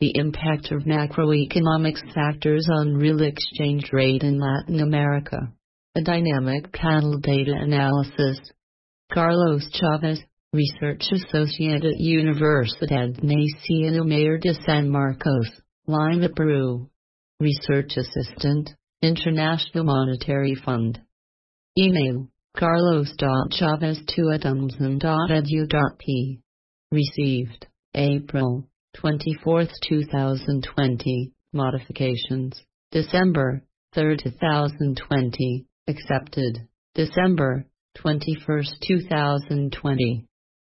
The impact of macroeconomic factors on real exchange rate in Latin America. A dynamic panel data analysis. Carlos Chavez, Research Associate at Universidad Nacional Mayor de San Marcos, Lima, Peru. Research Assistant, International Monetary Fund. Email, carlos.chavez2@umsan.edu.p. Received, April 24, 2020. Modifications, December 3, 2020. Accepted, December 21, 2020.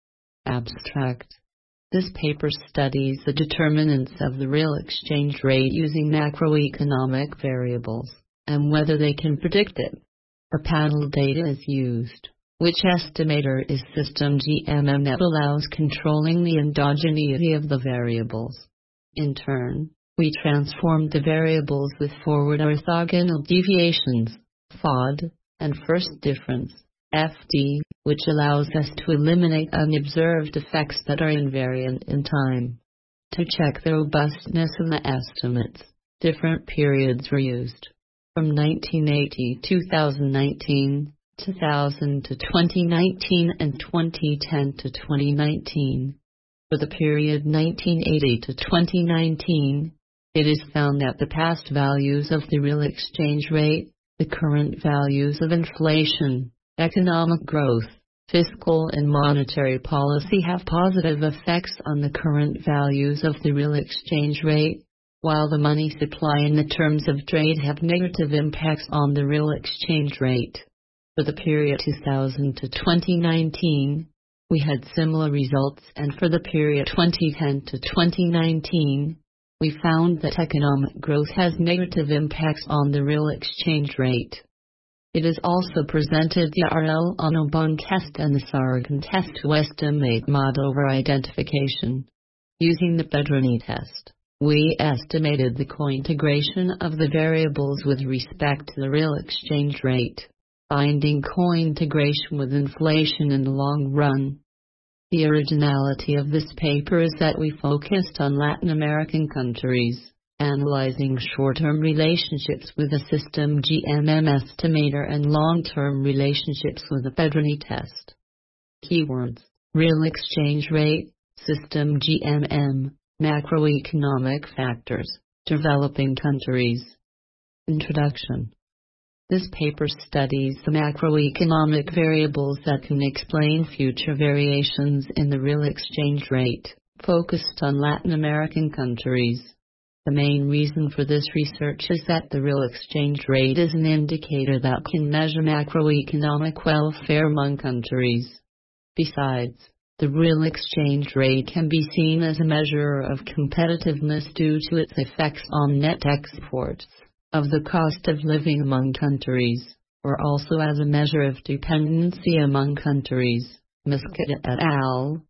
Abstract. This paper studies the determinants of the real exchange rate using macroeconomic variables, and whether they can predict it. A panel data is used, which estimator is System GMM that allows controlling the endogeneity of the variables. In turn, we transformed the variables with forward orthogonal deviations, FOD, and first difference, FD, which allows us to eliminate unobserved effects that are invariant in time. To check the robustness of the estimates, different periods were used. From 1980 to 2019, 2000 to 2019 and 2010 to 2019. For the period 1980 to 2019, it is found that the past values of the real exchange rate, the current values of inflation, economic growth, fiscal and monetary policy have positive effects on the current values of the real exchange rate, while the money supply and the terms of trade have negative impacts on the real exchange rate. For the period 2000 to 2019, we had similar results, and for the period 2010 to 2019, we found that economic growth has negative impacts on the real exchange rate. It is also presented the RL-Onobon test and the Sargan test to estimate mod over identification. Using the Pedrini test, we estimated the co-integration of the variables with respect to the real exchange rate, finding co-integration with inflation in the long run. The originality of this paper is that we focused on Latin American countries, analyzing short-term relationships with a System GMM estimator and long-term relationships with a Pedrini test. Keywords: real exchange rate, System GMM, macroeconomic factors, developing countries. Introduction. This paper studies the macroeconomic variables that can explain future variations in the real exchange rate, focused on Latin American countries. The main reason for this research is that the real exchange rate is an indicator that can measure macroeconomic welfare among countries. Besides, the real exchange rate can be seen as a measure of competitiveness due to its effects on net exports, of the cost of living among countries, or also as a measure of dependency among countries. Miskett et al.,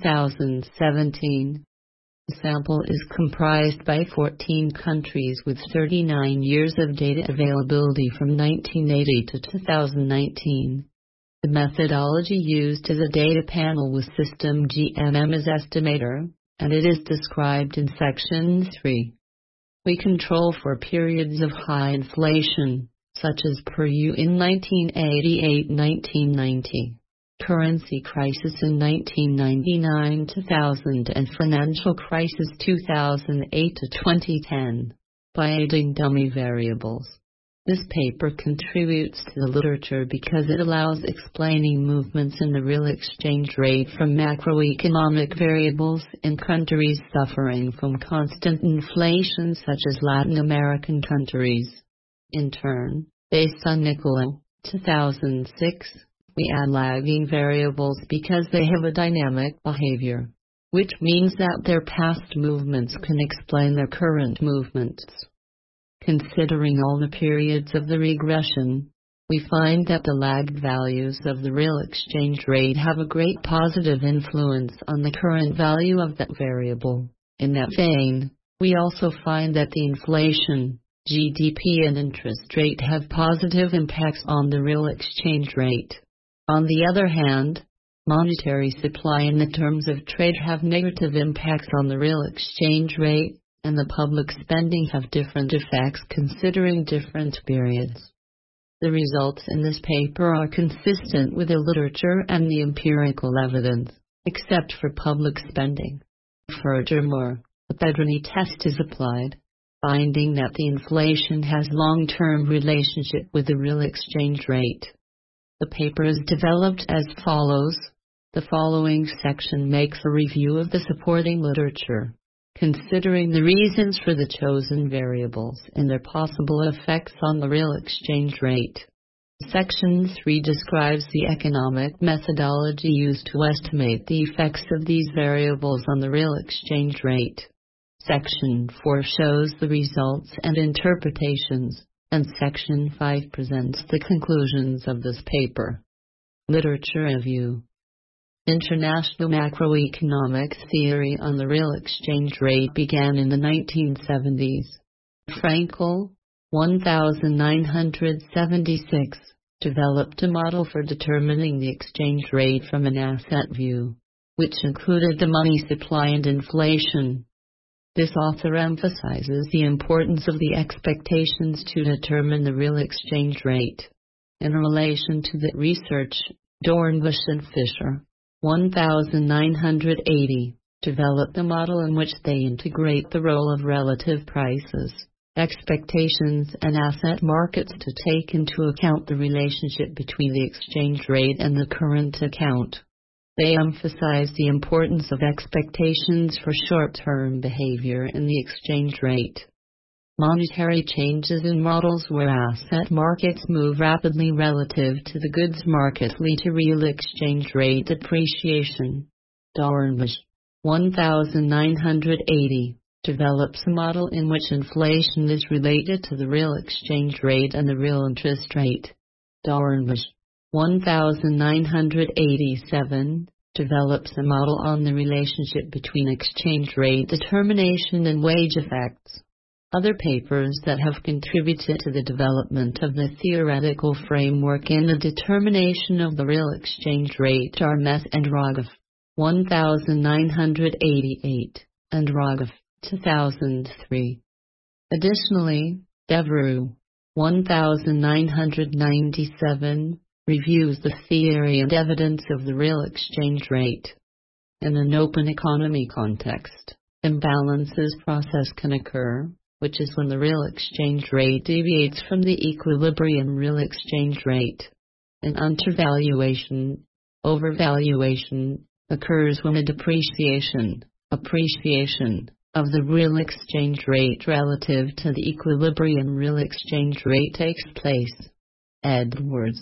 2017. The sample is comprised by 14 countries with 39 years of data availability from 1980 to 2019. The methodology used is a data panel with System GMM as estimator, and it is described in Section 3. We control for periods of high inflation, such as Peru in 1988-1990. Currency crisis in 1999-2000 and financial crisis 2008 to 2010, by adding dummy variables. This paper contributes to the literature because it allows explaining movements in the real exchange rate from macroeconomic variables in countries suffering from constant inflation such as Latin American countries. In turn, based on Nicola, 2006, we add lagging variables because they have a dynamic behavior, which means that their past movements can explain their current movements. Considering all the periods of the regression, we find that the lagged values of the real exchange rate have a great positive influence on the current value of that variable. In that vein, we also find that the inflation, GDP and interest rate have positive impacts on the real exchange rate. On the other hand, monetary supply and the terms of trade have negative impacts on the real exchange rate, and the public spending have different effects considering different periods. The results in this paper are consistent with the literature and the empirical evidence, except for public spending. Furthermore, the Pedrini test is applied, finding that the inflation has long-term relationship with the real exchange rate. The paper is developed as follows. The following section makes a review of the supporting literature, considering the reasons for the chosen variables and their possible effects on the real exchange rate. Section 3 describes the economic methodology used to estimate the effects of these variables on the real exchange rate. Section 4 shows the results and interpretations, and Section 5 presents the conclusions of this paper. Literature review. International macroeconomic theory on the real exchange rate began in the 1970s. Frankel, 1976, developed a model for determining the exchange rate from an asset view, which included the money supply and inflation. This author emphasizes the importance of the expectations to determine the real exchange rate. In relation to the research, Dornbusch and Fischer, 1980, developed a model in which they integrate the role of relative prices, expectations and asset markets to take into account the relationship between the exchange rate and the current account. They emphasize the importance of expectations for short-term behavior in the exchange rate. Monetary changes in models where asset markets move rapidly relative to the goods market lead to real exchange rate depreciation. Dornbusch, 1980, develops a model in which inflation is related to the real exchange rate and the real interest rate. Dornbusch, 1987, develops a model on the relationship between exchange rate determination and wage effects. Other papers that have contributed to the development of the theoretical framework and the determination of the real exchange rate are Mess and Rogoff, 1988, and Rogoff, 2003. Additionally, Devereux, 1997, reviews the theory and evidence of the real exchange rate. In an open economy context, imbalances process can occur, which is when the real exchange rate deviates from the equilibrium real exchange rate. An undervaluation, overvaluation, occurs when a depreciation, appreciation, of the real exchange rate relative to the equilibrium real exchange rate takes place. Edwards,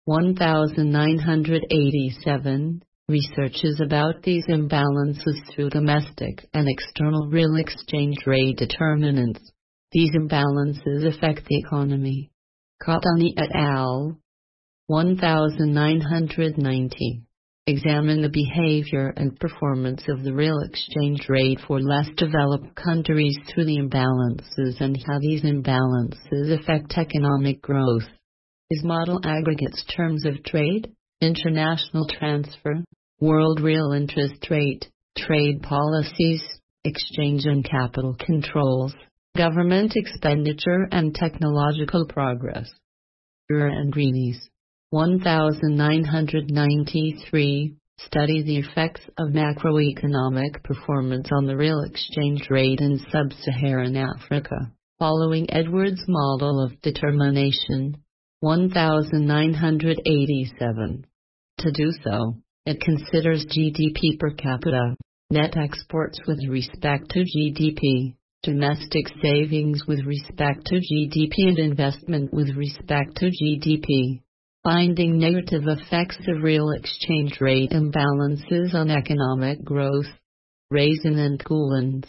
1987, researches about these imbalances through domestic and external real exchange rate determinants. These imbalances affect the economy. Cottani et al. 1990. Examine the behavior and performance of the real exchange rate for less developed countries through the imbalances and how these imbalances affect economic growth. His model aggregates terms of trade, international transfer, world real interest rate, trade policies, exchange and capital controls, government expenditure and technological progress. Ure and Greenes, 1993, study the effects of macroeconomic performance on the real exchange rate in sub-Saharan Africa, following Edwards' model of determination, 1987. To do so, it considers GDP per capita, net exports with respect to GDP, domestic savings with respect to GDP and investment with respect to GDP, finding negative effects of real exchange rate imbalances on economic growth. Raisin and Coolins,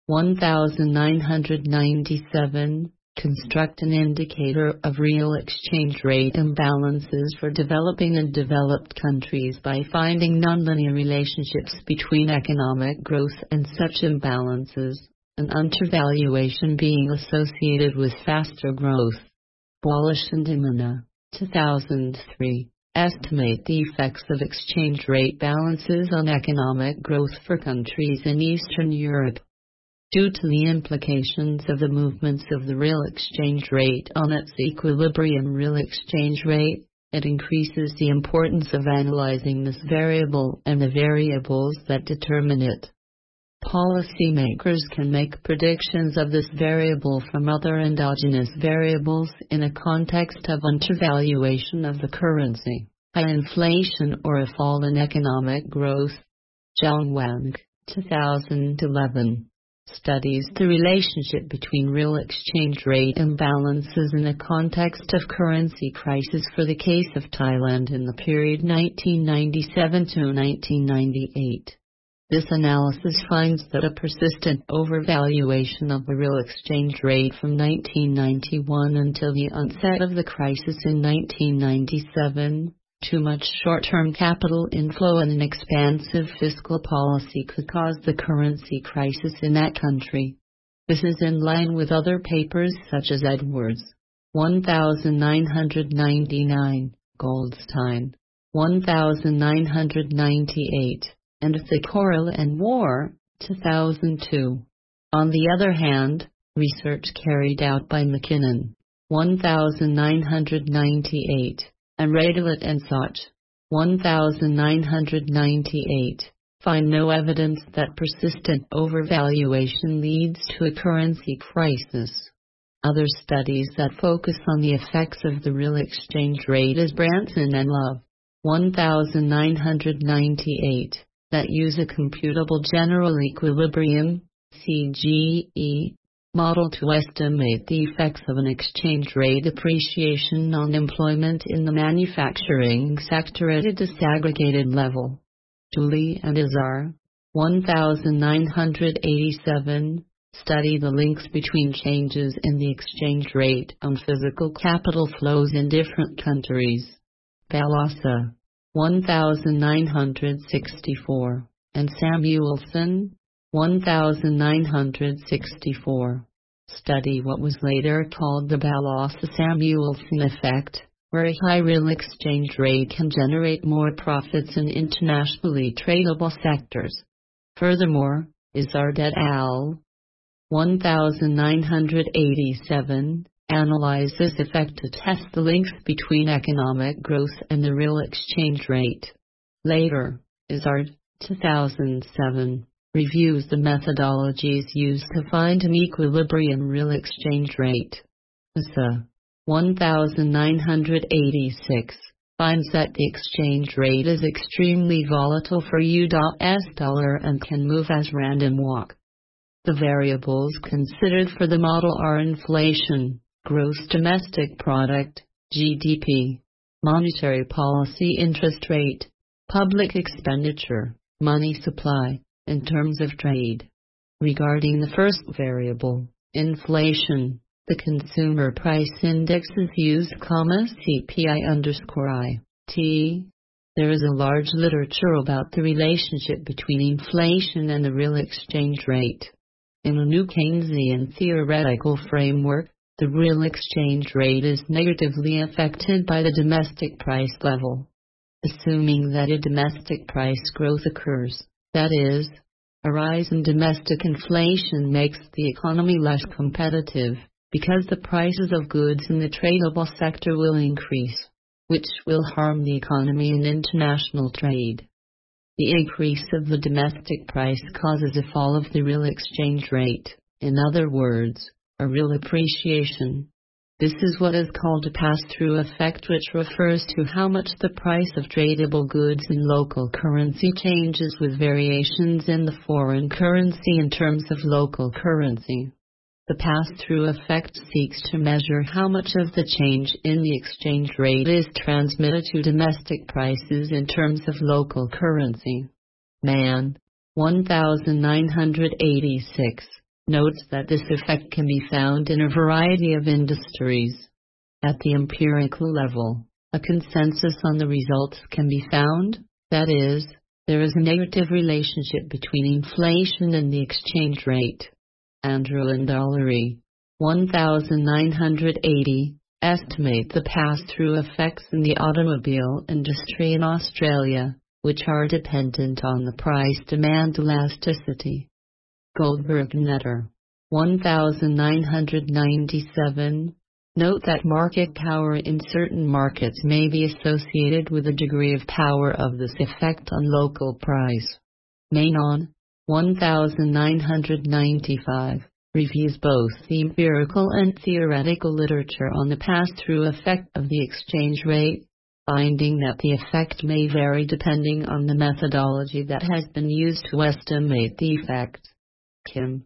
1997, construct an indicator of real exchange rate imbalances for developing and developed countries by finding nonlinear relationships between economic growth and such imbalances, an undervaluation being associated with faster growth. Wallish and Imina, 2003, estimate the effects of exchange rate balances on economic growth for countries in Eastern Europe. Due to the implications of the movements of the real exchange rate on its equilibrium real exchange rate, it increases the importance of analyzing this variable and the variables that determine it. Policymakers can make predictions of this variable from other endogenous variables in a context of undervaluation of the currency, high inflation, or a fall in economic growth. Zhang Wang, 2011, studies the relationship between real exchange rate imbalances in the context of currency crisis for the case of Thailand in the period 1997 to 1998. This analysis finds that a persistent overvaluation of the real exchange rate from 1991 until the onset of the crisis in 1997, too much short-term capital inflow and an expansive fiscal policy could cause the currency crisis in that country. This is in line with other papers such as Edwards, 1999, Goldstein, 1998, and Thakral and War, 2002. On the other hand, research carried out by McKinnon, 1998, and Radelet and Soch, 1998, find no evidence that persistent overvaluation leads to a currency crisis. Other studies that focus on the effects of the real exchange rate as Branson and Love, 1998, that use a computable general equilibrium (CGE) model to estimate the effects of an exchange rate appreciation on employment in the manufacturing sector at a disaggregated level. Dooley and Azar, 1987, study the links between changes in the exchange rate on physical capital flows in different countries. Balassa, 1964, and Samuelson, 1964, study what was later called the Balassa-Samuelson effect, where a high real exchange rate can generate more profits in internationally tradable sectors. Furthermore, Izard et al. 1987, analyze this effect to test the links between economic growth and the real exchange rate. Later, Izard, 2007, reviews the methodologies used to find an equilibrium real exchange rate. Issa, 1986, finds that the exchange rate is extremely volatile for U.S. dollar and can move as random walk. The variables considered for the model are inflation, gross domestic product, GDP, monetary policy interest rate, public expenditure, money supply, in terms of trade. Regarding the first variable, inflation, the consumer price index is used, CPI_I. There is a large literature about the relationship between inflation and the real exchange rate. In a new Keynesian theoretical framework, the real exchange rate is negatively affected by the domestic price level. Assuming that a domestic price growth occurs, that is, a rise in domestic inflation makes the economy less competitive, because the prices of goods in the tradable sector will increase, which will harm the economy and international trade. The increase of the domestic price causes a fall of the real exchange rate, in other words, a real appreciation. This is what is called a pass-through effect, which refers to how much the price of tradable goods in local currency changes with variations in the foreign currency in terms of local currency. The pass-through effect seeks to measure how much of the change in the exchange rate is transmitted to domestic prices in terms of local currency. Mann, 1986, notes that this effect can be found in a variety of industries. At the empirical level, a consensus on the results can be found, that is, there is a negative relationship between inflation and the exchange rate. Andrew and Dollery, 1980, estimate the pass-through effects in the automobile industry in Australia, which are dependent on the price-demand elasticity. Goldberg Netter. 1997. Note that market power in certain markets may be associated with a degree of power of this effect on local price. Maynon. 1995. Reviews both the empirical and theoretical literature on the pass-through effect of the exchange rate, finding that the effect may vary depending on the methodology that has been used to estimate the effect. Kim.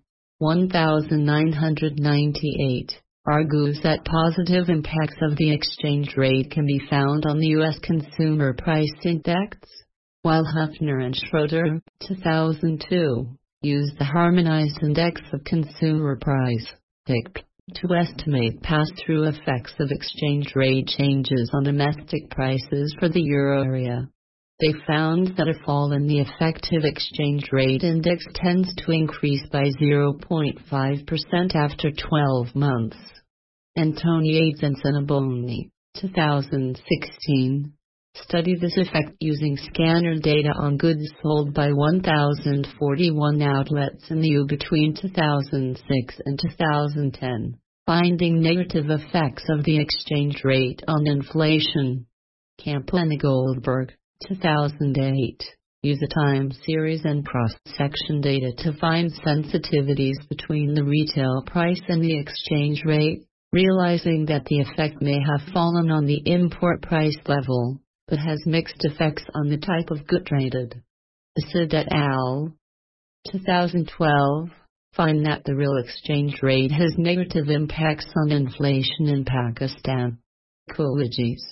1998. Argues that positive impacts of the exchange rate can be found on the U.S. Consumer Price Index, while Huffner and Schroeder, 2002, used the Harmonized Index of Consumer Price, HICP, to estimate pass-through effects of exchange rate changes on domestic prices for the euro area. They found that a fall in the effective exchange rate index tends to increase by 0.5% after 12 months. Antoniades and Sinaboni, 2016, studied this effect using scanner data on goods sold by 1,041 outlets in the EU between 2006 and 2010, finding negative effects of the exchange rate on inflation. Campbell and Goldberg, 2008, use a time series and cross-section data to find sensitivities between the retail price and the exchange rate, realizing that the effect may have fallen on the import price level, but has mixed effects on the type of good traded. Asad et al. 2012, find that the real exchange rate has negative impacts on inflation in Pakistan. Coolidges.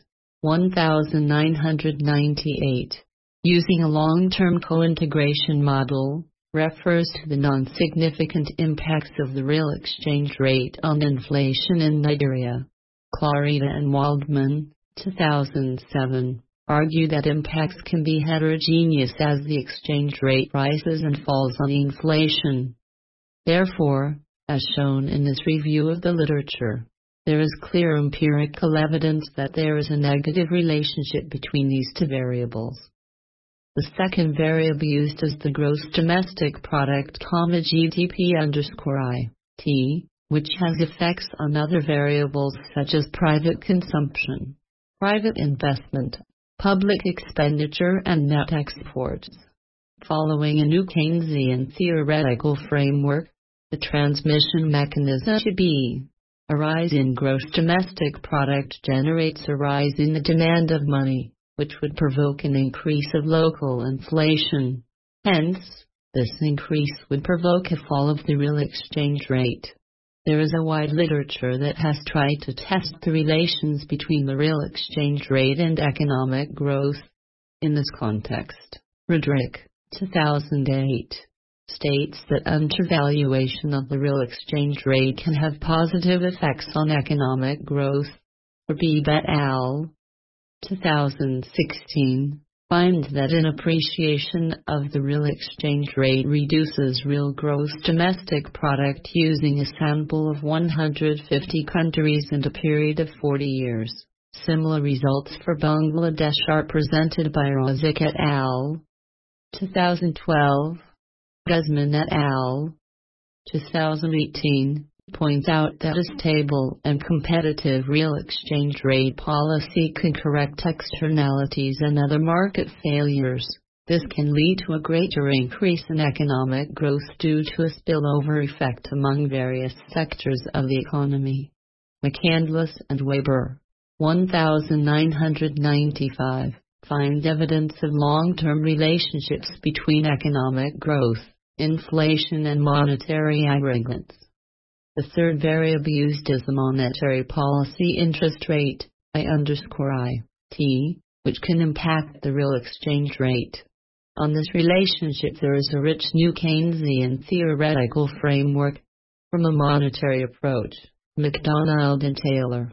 1998. Using a long-term co-integration model, refers to the non-significant impacts of the real exchange rate on inflation in Nigeria. Clarida and Waldman, 2007, argue that impacts can be heterogeneous as the exchange rate rises and falls on inflation. Therefore, as shown in this review of the literature, there is clear empirical evidence that there is a negative relationship between these two variables. The second variable used is the gross domestic product, GDP_I, which has effects on other variables such as private consumption, private investment, public expenditure and net exports. Following a new Keynesian theoretical framework, the transmission mechanism should be: a rise in gross domestic product generates a rise in the demand of money, which would provoke an increase of local inflation. Hence, this increase would provoke a fall of the real exchange rate. There is a wide literature that has tried to test the relations between the real exchange rate and economic growth. In this context, Roderick, 2008, states that undervaluation of the real exchange rate can have positive effects on economic growth. Habib et al. 2016, find that an appreciation of the real exchange rate reduces real gross domestic product using a sample of 150 countries in a period of 40 years. Similar results for Bangladesh are presented by Razik et al. 2012. Guzman et al. 2018, points out that a stable and competitive real exchange rate policy can correct externalities and other market failures. This can lead to a greater increase in economic growth due to a spillover effect among various sectors of the economy. McCandless and Weber, 1995, find evidence of long-term relationships between economic growth, inflation and monetary aggregates. The third variable used is the monetary policy interest rate, I_t, which can impact the real exchange rate. On this relationship there is a rich new Keynesian theoretical framework. From a monetary approach, MacDonald and Taylor,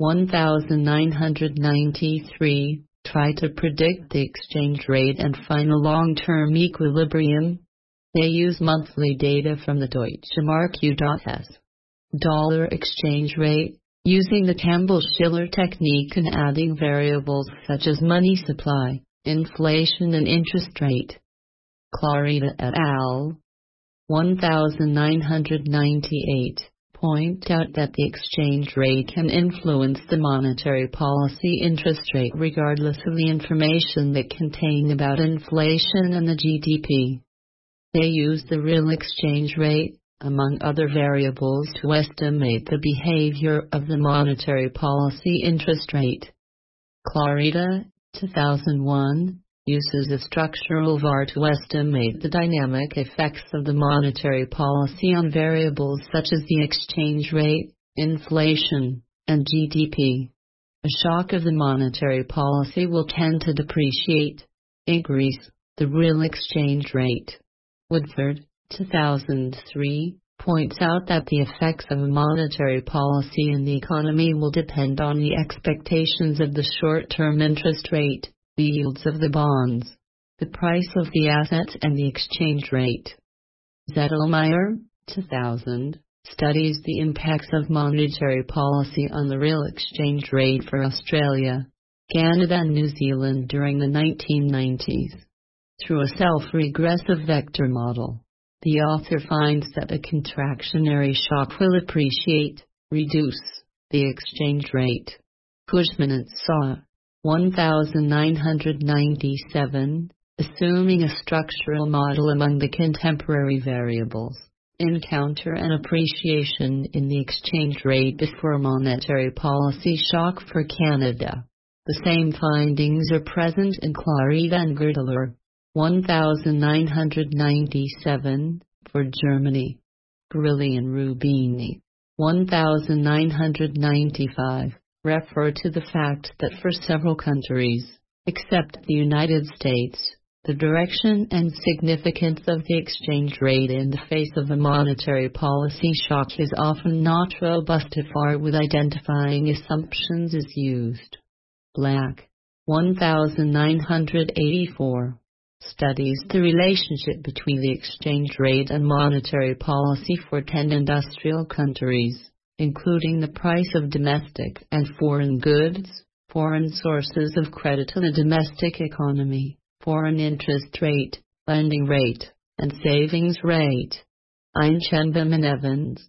1993, try to predict the exchange rate and find a long-term equilibrium. They use monthly data from the Deutsche Mark U.S. dollar exchange rate, using the Campbell-Schiller technique and adding variables such as money supply, inflation and interest rate. Clarida et al. 1998, point out that the exchange rate can influence the monetary policy interest rate regardless of the information that contained about inflation and the GDP. They use the real exchange rate, among other variables, to estimate the behavior of the monetary policy interest rate. Clarida, 2001, uses a structural VAR to estimate the dynamic effects of the monetary policy on variables such as the exchange rate, inflation, and GDP. A shock of the monetary policy will tend to depreciate, increase, the real exchange rate. Woodford, 2003, points out that the effects of a monetary policy in the economy will depend on the expectations of the short-term interest rate, the yields of the bonds, the price of the assets, and the exchange rate. Zettelmeyer, 2000, studies the impacts of monetary policy on the real exchange rate for Australia, Canada, and New Zealand during the 1990s. Through a self-regressive vector model, the author finds that a contractionary shock will reduce, the exchange rate. Cushman and Saw, 1997, assuming a structural model among the contemporary variables, encounter an appreciation in the exchange rate before monetary policy shock for Canada. The same findings are present in Clarida and Girdler, 1997, for Germany. Grilli and Rubini, 1995, refer to the fact that for several countries, except the United States, the direction and significance of the exchange rate in the face of a monetary policy shock is often not robust if art with identifying assumptions is used. Black, 1984. Studies the relationship between the exchange rate and monetary policy for 10 industrial countries, including the price of domestic and foreign goods, foreign sources of credit to the domestic economy, foreign interest rate, lending rate, and savings rate. Einchenbaum and Evans,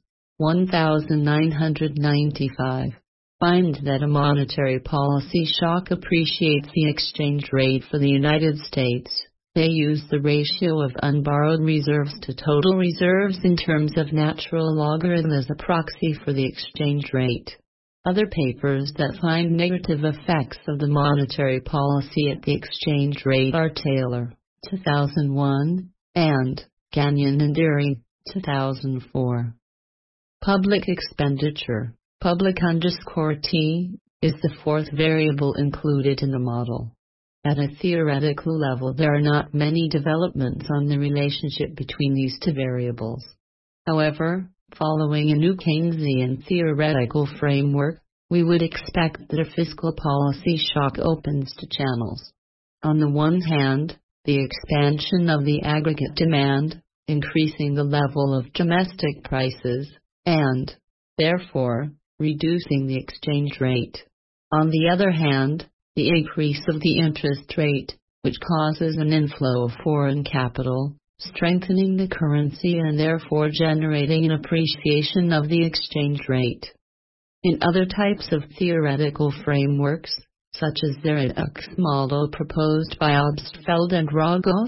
1995, find that a monetary policy shock appreciates the exchange rate for the United States. They use the ratio of unborrowed reserves to total reserves in terms of natural logarithm as a proxy for the exchange rate. Other papers that find negative effects of the monetary policy at the exchange rate are Taylor, 2001, and Gagnon and Deary, 2004. Public expenditure, public_T, is the fourth variable included in the model. At a theoretical level, there are not many developments on the relationship between these two variables. However, following a new Keynesian theoretical framework, we would expect that a fiscal policy shock opens two channels. On the one hand, the expansion of the aggregate demand, increasing the level of domestic prices, and, therefore, reducing the exchange rate. On the other hand, the increase of the interest rate, which causes an inflow of foreign capital, strengthening the currency and therefore generating an appreciation of the exchange rate. In other types of theoretical frameworks, such as the Redux model proposed by Obstfeld and Rogoff,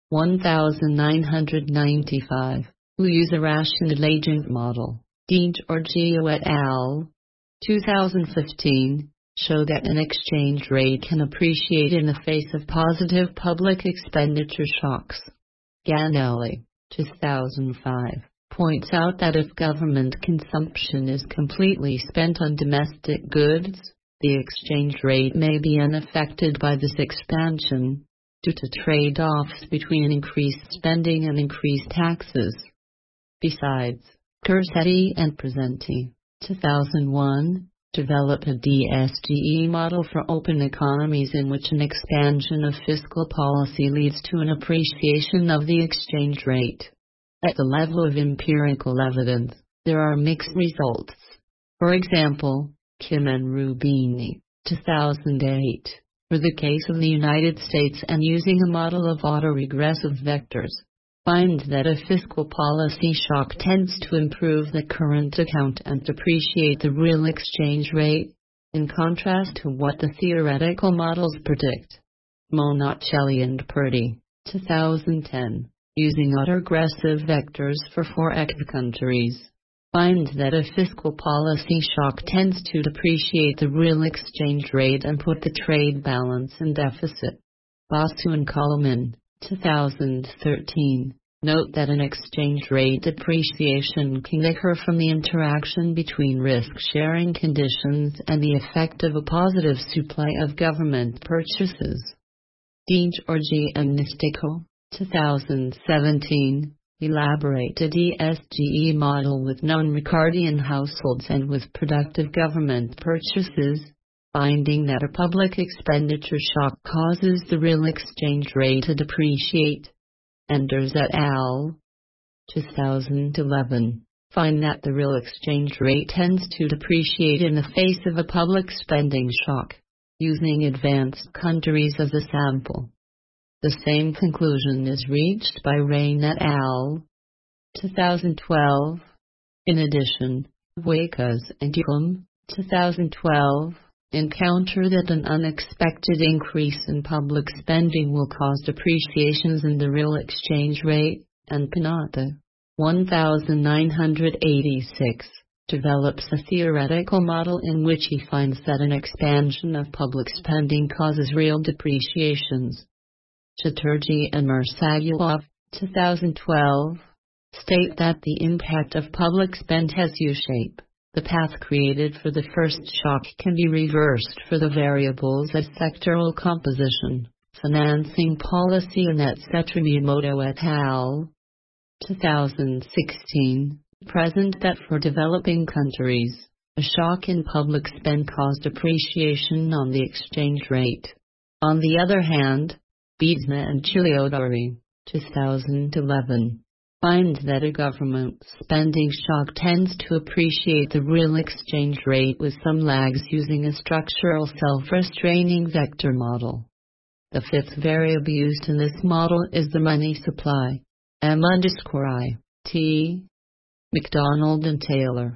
1995, who use a rational agent model, DiGiorgio et al., 2015, show that an exchange rate can appreciate in the face of positive public expenditure shocks. Ganelli, 2005, points out that if government consumption is completely spent on domestic goods, the exchange rate may be unaffected by this expansion, due to trade-offs between increased spending and increased taxes. Besides, Cursetti and Presenti, 2001, develop a DSGE model for open economies in which an expansion of fiscal policy leads to an appreciation of the exchange rate. At the level of empirical evidence, there are mixed results. For example, Kim and Rubini, 2008, for the case of the United States and using a model of autoregressive vectors, finds that a fiscal policy shock tends to improve the current account and depreciate the real exchange rate, in contrast to what the theoretical models predict. Monticelli and Purdy, 2010, using autoregressive vectors for forex countries, finds that a fiscal policy shock tends to depreciate the real exchange rate and put the trade balance in deficit. Basu and Coleman, 2013, note that an exchange rate depreciation can occur from the interaction between risk-sharing conditions and the effect of a positive supply of government purchases. DiGiorgi and Nistico, 2017, elaborate a DSGE model with non-Ricardian households and with productive government purchases, finding that a public expenditure shock causes the real exchange rate to depreciate. Enders et al. 2011, find that the real exchange rate tends to depreciate in the face of a public spending shock, using advanced countries as a sample. The same conclusion is reached by Rain et al. 2012. In addition, Wakas and Yum, 2012, encounter that an unexpected increase in public spending will cause depreciations in the real exchange rate, and Panata, 1986, develops a theoretical model in which he finds that an expansion of public spending causes real depreciations. Chatterjee and Mirsagulov, 2012, state that the impact of public spend has U-shape. The path created for the first shock can be reversed for the variables as sectoral composition, financing policy and etc. Miyamoto et al. 2016, present that for developing countries, a shock in public spend caused appreciation on the exchange rate. On the other hand, Biedma and Chiliodori, 2011, find that a government spending shock tends to appreciate the real exchange rate with some lags using a structural self-restraining vector model. The fifth variable used in this model is the money supply. M_I. McDonald and Taylor,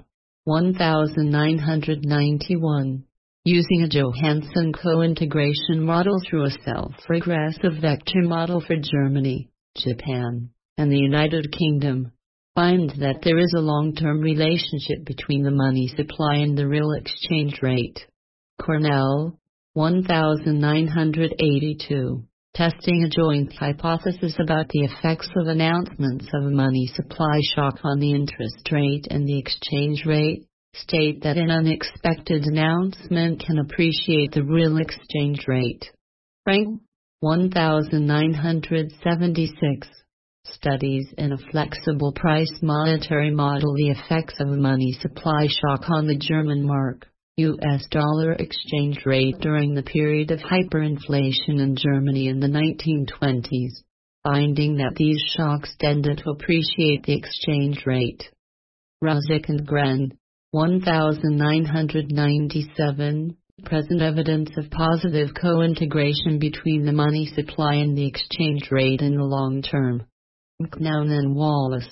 1991, using a Johansson co-integration model through a self-regressive vector model for Germany, Japan, and the United Kingdom, find that there is a long-term relationship between the money supply and the real exchange rate. Cornell, 1982, testing a joint hypothesis about the effects of announcements of a money supply shock on the interest rate and the exchange rate, state that an unexpected announcement can appreciate the real exchange rate. Frank, 1976, studies in a flexible price monetary model the effects of a money supply shock on the German mark, US dollar exchange rate during the period of hyperinflation in Germany in the 1920s, finding that these shocks tended to appreciate the exchange rate. Razik and Gren, 1997, present evidence of positive co-integration between the money supply and the exchange rate in the long term. McNown and Wallace,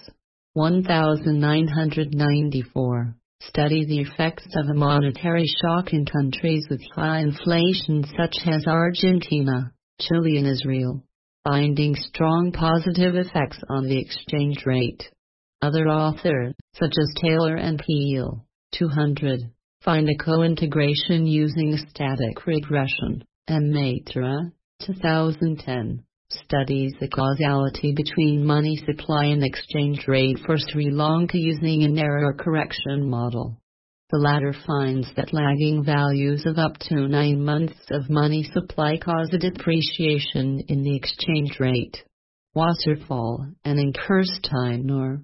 1994, study the effects of a monetary shock in countries with high inflation such as Argentina, Chile and Israel, finding strong positive effects on the exchange rate. Other authors, such as Taylor and Peel, 200, find a co-integration using a static regression, and Matra, 2010, studies the causality between money supply and exchange rate for Sri Lanka using an error correction model. The latter finds that lagging values of up to 9 months of money supply cause a depreciation in the exchange rate. Wasserfall and Kirsteiner,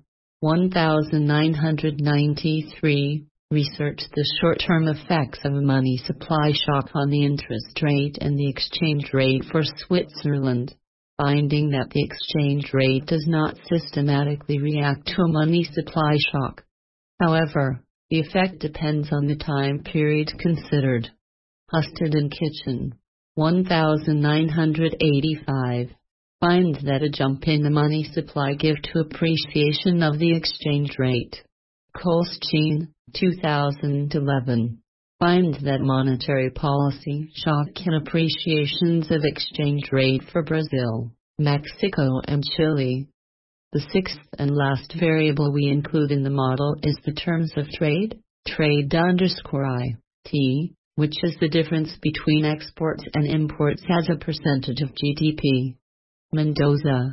1993, researched the short-term effects of a money supply shock on the interest rate and the exchange rate for Switzerland, finding that the exchange rate does not systematically react to a money supply shock. However, the effect depends on the time period considered. Husted and Kitchen, 1985, Find that a jump in the money supply give to appreciation of the exchange rate. Kolschin, 2011. Find that monetary policy shock and appreciations of exchange rate for Brazil, Mexico and Chile. The sixth and last variable we include in the model is the terms of trade, trade_IT, which is the difference between exports and imports as a percentage of GDP. Mendoza,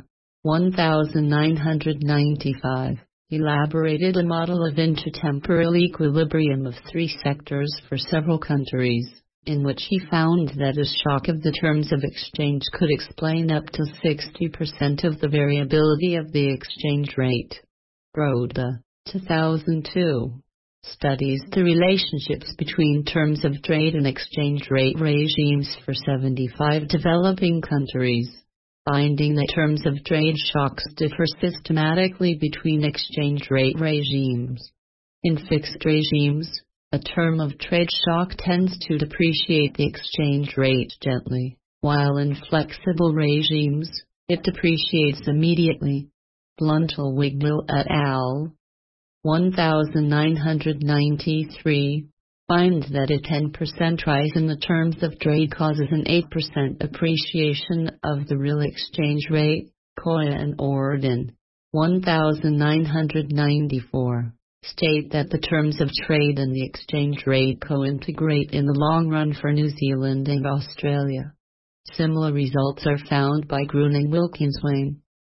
1995, elaborated a model of intertemporal equilibrium of three sectors for several countries, in which he found that a shock of the terms of exchange could explain up to 60% of the variability of the exchange rate. Broda, 2002, studies the relationships between terms of trade and exchange rate regimes for 75 developing countries, finding that terms of trade shocks differ systematically between exchange rate regimes. In fixed regimes, a term of trade shock tends to depreciate the exchange rate gently, while in flexible regimes, it depreciates immediately. Bluntel-Wigmore et al. 1993, find that a 10% rise in the terms of trade causes an 8% appreciation of the real exchange rate. Koya and Orden, 1994, state that the terms of trade and the exchange rate co-integrate in the long run for New Zealand and Australia. Similar results are found by Gruen and Wilkinswain,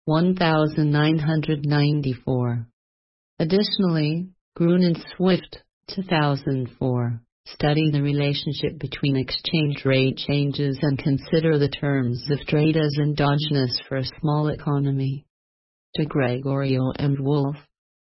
1994. Additionally, Gruen and Swift, 2004, study the relationship between exchange rate changes and consider the terms of trade as endogenous for a small economy. De Gregorio and Wolf,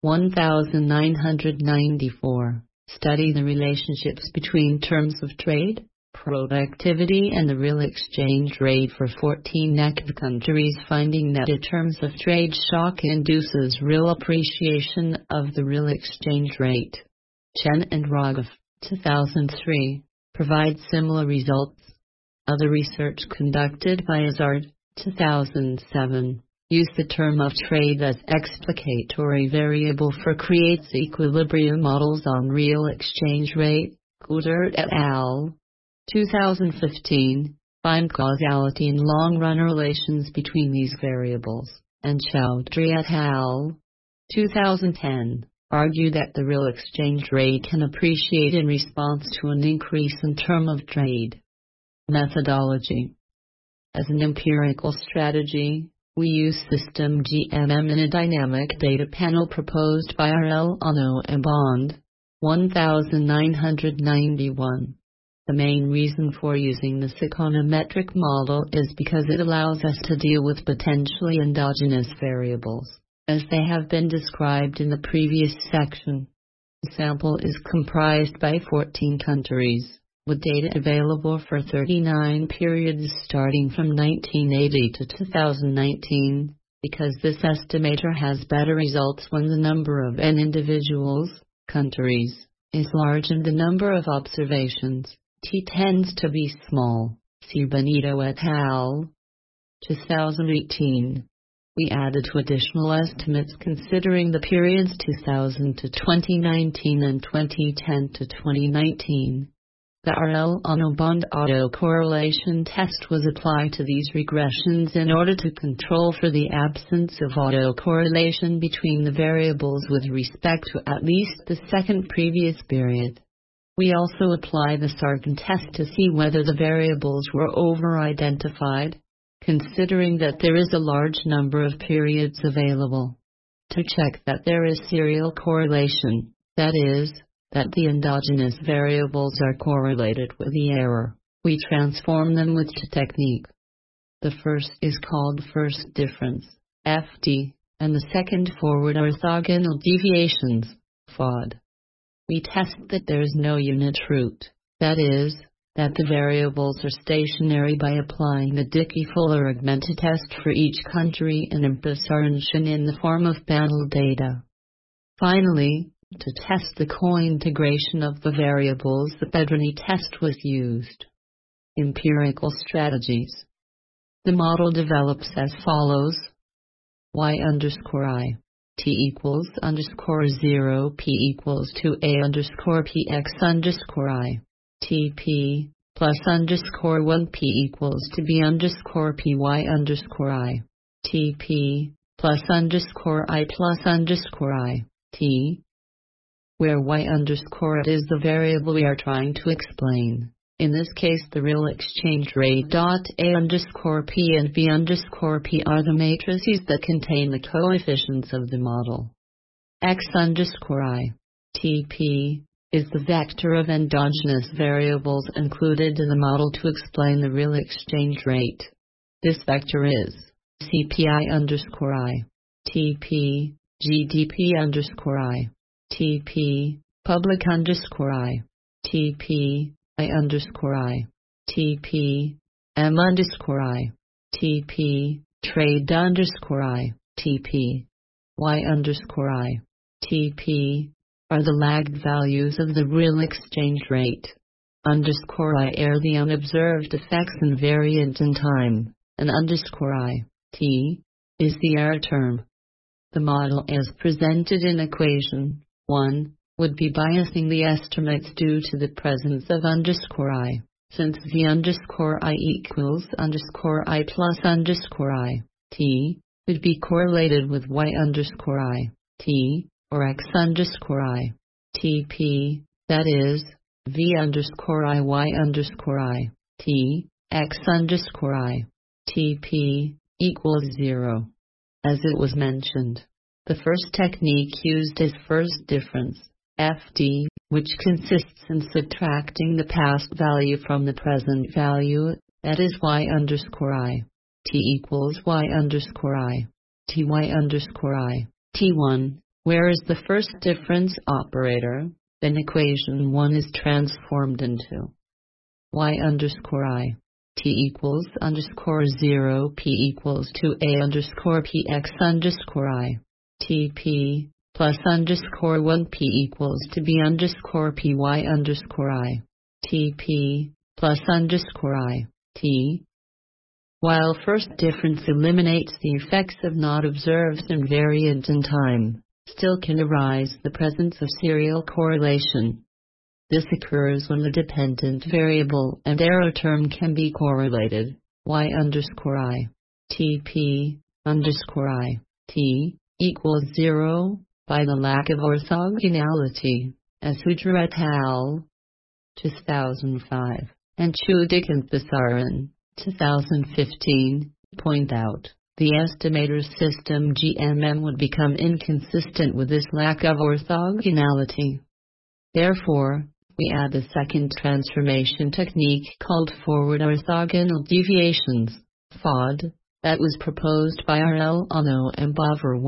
1994, study the relationships between terms of trade, productivity and the real exchange rate for 14 active countries, finding that a terms of trade shock induces real appreciation of the real exchange rate. Chen and Rogoff, 2003, provide similar results. Other research conducted by Hazard, 2007, use the term of trade as explicatory variable for creates equilibrium models on real exchange rate. Goodert et al. 2015, find causality in long-run relations between these variables, and Chowdhury et al. 2010, argue that the real exchange rate can appreciate in response to an increase in term of trade. Methodology. As an empirical strategy, we use System GMM in a dynamic data panel proposed by R.L. Ono and Bond, 1991. The main reason for using this econometric model is because it allows us to deal with potentially endogenous variables, as they have been described in the previous section. The sample is comprised by 14 countries, with data available for 39 periods starting from 1980 to 2019, because this estimator has better results when the number of N individuals, countries, is large and the number of observations, T, tends to be small. See Benito et al. 2018. We added two additional estimates considering the periods 2000 to 2019 and 2010 to 2019. The R.L. Ono Bond autocorrelation test was applied to these regressions in order to control for the absence of autocorrelation between the variables with respect to at least the second previous period. We also apply the Sargent test to see whether the variables were over-identified, considering that there is a large number of periods available. To check that there is serial correlation, that is, that the endogenous variables are correlated with the error, we transform them with the technique. The first is called first difference, FD, and the second forward orthogonal deviations, FOD. We test that there is no unit root, that is, that the variables are stationary by applying the Dickey-Fuller augmented test for each country and impression in the form of panel data. Finally, to test the co-integration of the variables, the Pedrini test was used. Empirical strategies. The model develops as follows. Y underscore I. T equals underscore 0 P equals to A underscore P X underscore I. T P plus underscore 1 P equals to B underscore P Y underscore I. T P plus underscore I plus underscore I. T, where Y underscore is the variable we are trying to explain. In this case, the real exchange rate. A underscore P and B underscore P are the matrices that contain the coefficients of the model. X underscore I. TP is the vector of endogenous variables included in the model to explain the real exchange rate. This vector is CPI underscore I. TP, GDP underscore I. TP, public underscore I. TP, I underscore I. TP, M underscore I. TP, trade underscore I. TP, Y underscore I. TP, are the lagged values of the real exchange rate. Underscore I are the unobserved effects invariant in time, and underscore I, T, is the error term. The model as presented in equation 1 would be biasing the estimates due to the presence of underscore I, since V underscore I equals underscore I plus underscore I, T, would be correlated with Y underscore I, T, or X underscore I, TP, that is, V underscore I Y underscore I, T, X underscore I, TP, equals 0. As it was mentioned, the first technique used is first difference, FD, which consists in subtracting the past value from the present value, that is Y underscore I. T equals Y underscore I. TY underscore I. T1, where is the first difference operator, then equation 1 is transformed into Y underscore I. T equals underscore 0 P equals to A underscore P X underscore I. TP plus underscore 1 P equals to B underscore P Y underscore I. TP plus underscore I. T. While first difference eliminates the effects of not observed invariant in time, still can arise the presence of serial correlation. This occurs when the dependent variable and error term can be correlated, Y underscore I. TP underscore I. T equals 0, by the lack of orthogonality, as Hujra et al. 2005, and Chudik and Pisarin, 2015, point out. The estimator system GMM would become inconsistent with this lack of orthogonality. Therefore, we add the second transformation technique called forward orthogonal deviations, FOD, that was proposed by R.L. Ono and Bover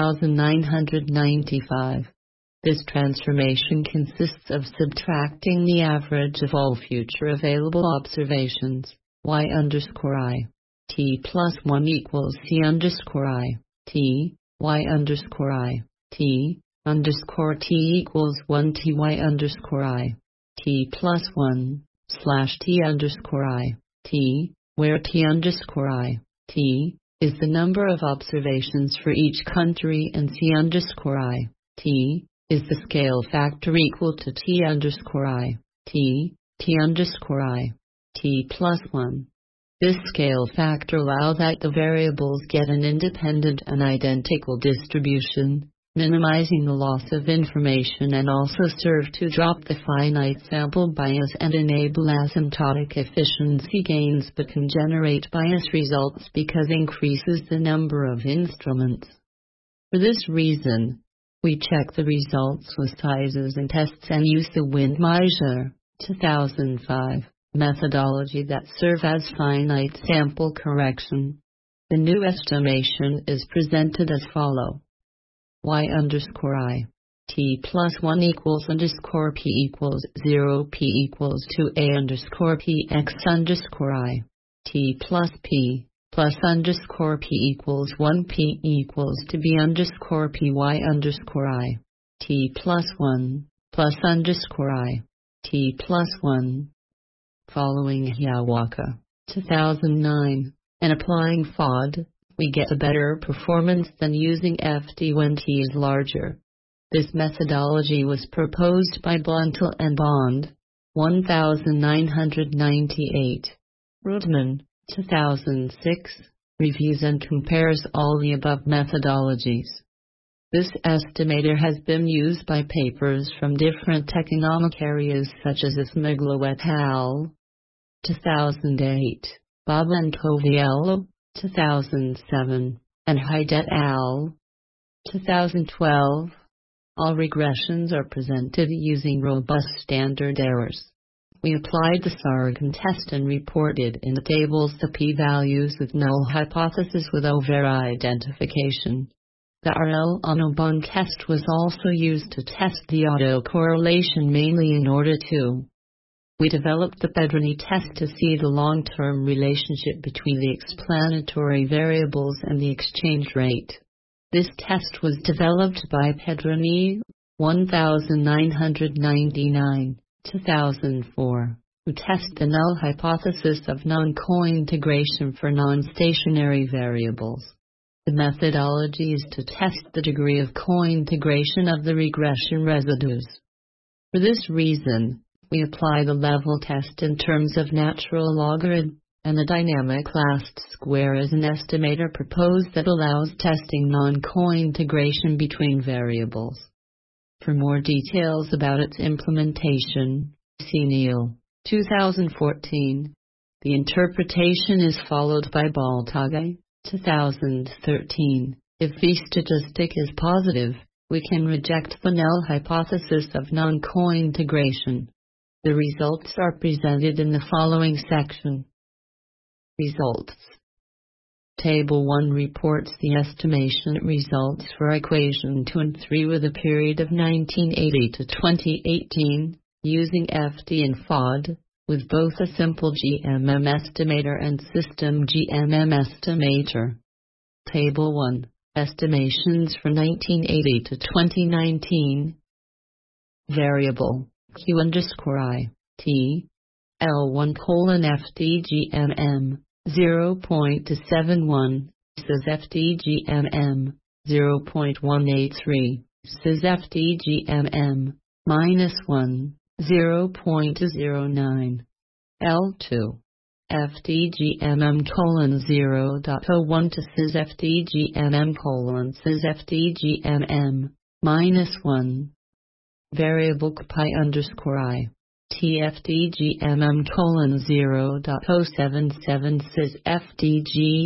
1995. This transformation consists of subtracting the average of all future available observations, Y underscore I. T plus 1 equals C underscore I. T, Y underscore I. T, underscore T equals 1 T Y underscore I. T plus 1, slash T underscore I. T, where T underscore I. T, is the number of observations for each country and C underscore I. T, is the scale factor equal to T underscore I. T, T underscore I. T plus 1. This scale factor allows that the variables get an independent and identical distribution, minimizing the loss of information, and also serve to drop the finite sample bias and enable asymptotic efficiency gains, but can generate bias results because increases the number of instruments. For this reason, we check the results with sizes and tests and use the Windmeister 2005 methodology that serve as finite sample correction. The new estimation is presented as follow. Y underscore I. T plus 1 equals underscore P equals 0 P equals to A underscore P X underscore I. T plus P plus underscore P equals 1 P equals to B underscore P Y underscore I. T plus 1 plus underscore I. T plus 1. Following Hiawatha 2009 and applying FOD, we get a better performance than using FD when T is larger. This methodology was proposed by Blundell and Bond, 1998. Rudman, 2006, reviews and compares all the above methodologies. This estimator has been used by papers from different economic areas such as Ismaglo et al. 2008, Bob and Coviello, 2007, and Hyde et al. 2012. All regressions are presented using robust standard errors. We applied the Sargon test and reported in the tables the p-values with null hypothesis with over-identification. The RL-Aunobon test was also used to test the autocorrelation mainly in order to. We developed the Pedrini test to see the long-term relationship between the explanatory variables and the exchange rate. This test was developed by Pedrini, 1999, 2004, who test the null hypothesis of non-cointegration for non-stationary variables. The methodology is to test the degree of cointegration of the regression residues. For this reason, we apply the level test in terms of natural logarithm, and the dynamic last square is an estimator proposed that allows testing non-cointegration between variables. For more details about its implementation, see Neal, 2014. The interpretation is followed by Baltage, 2013. If the statistic is positive, we can reject the null hypothesis of non-cointegration. The results are presented in the following section. Results. Table 1 reports the estimation results for equation 2 and 3 with a period of 1980 to 2018, using FD and FOD, with both a simple GMM estimator and system GMM estimator. Table 1, estimations for 1980 to 2019. Variable, Q_I, T, L1 FD GMM, 0.71, says FD GMM, 0.183, says FD GMM, -1, 0.09. L2, FD GMM:0.01 to says FD GMM: says FD GMM, -1. Variable pi_I. TFD GMM:0.077 says FD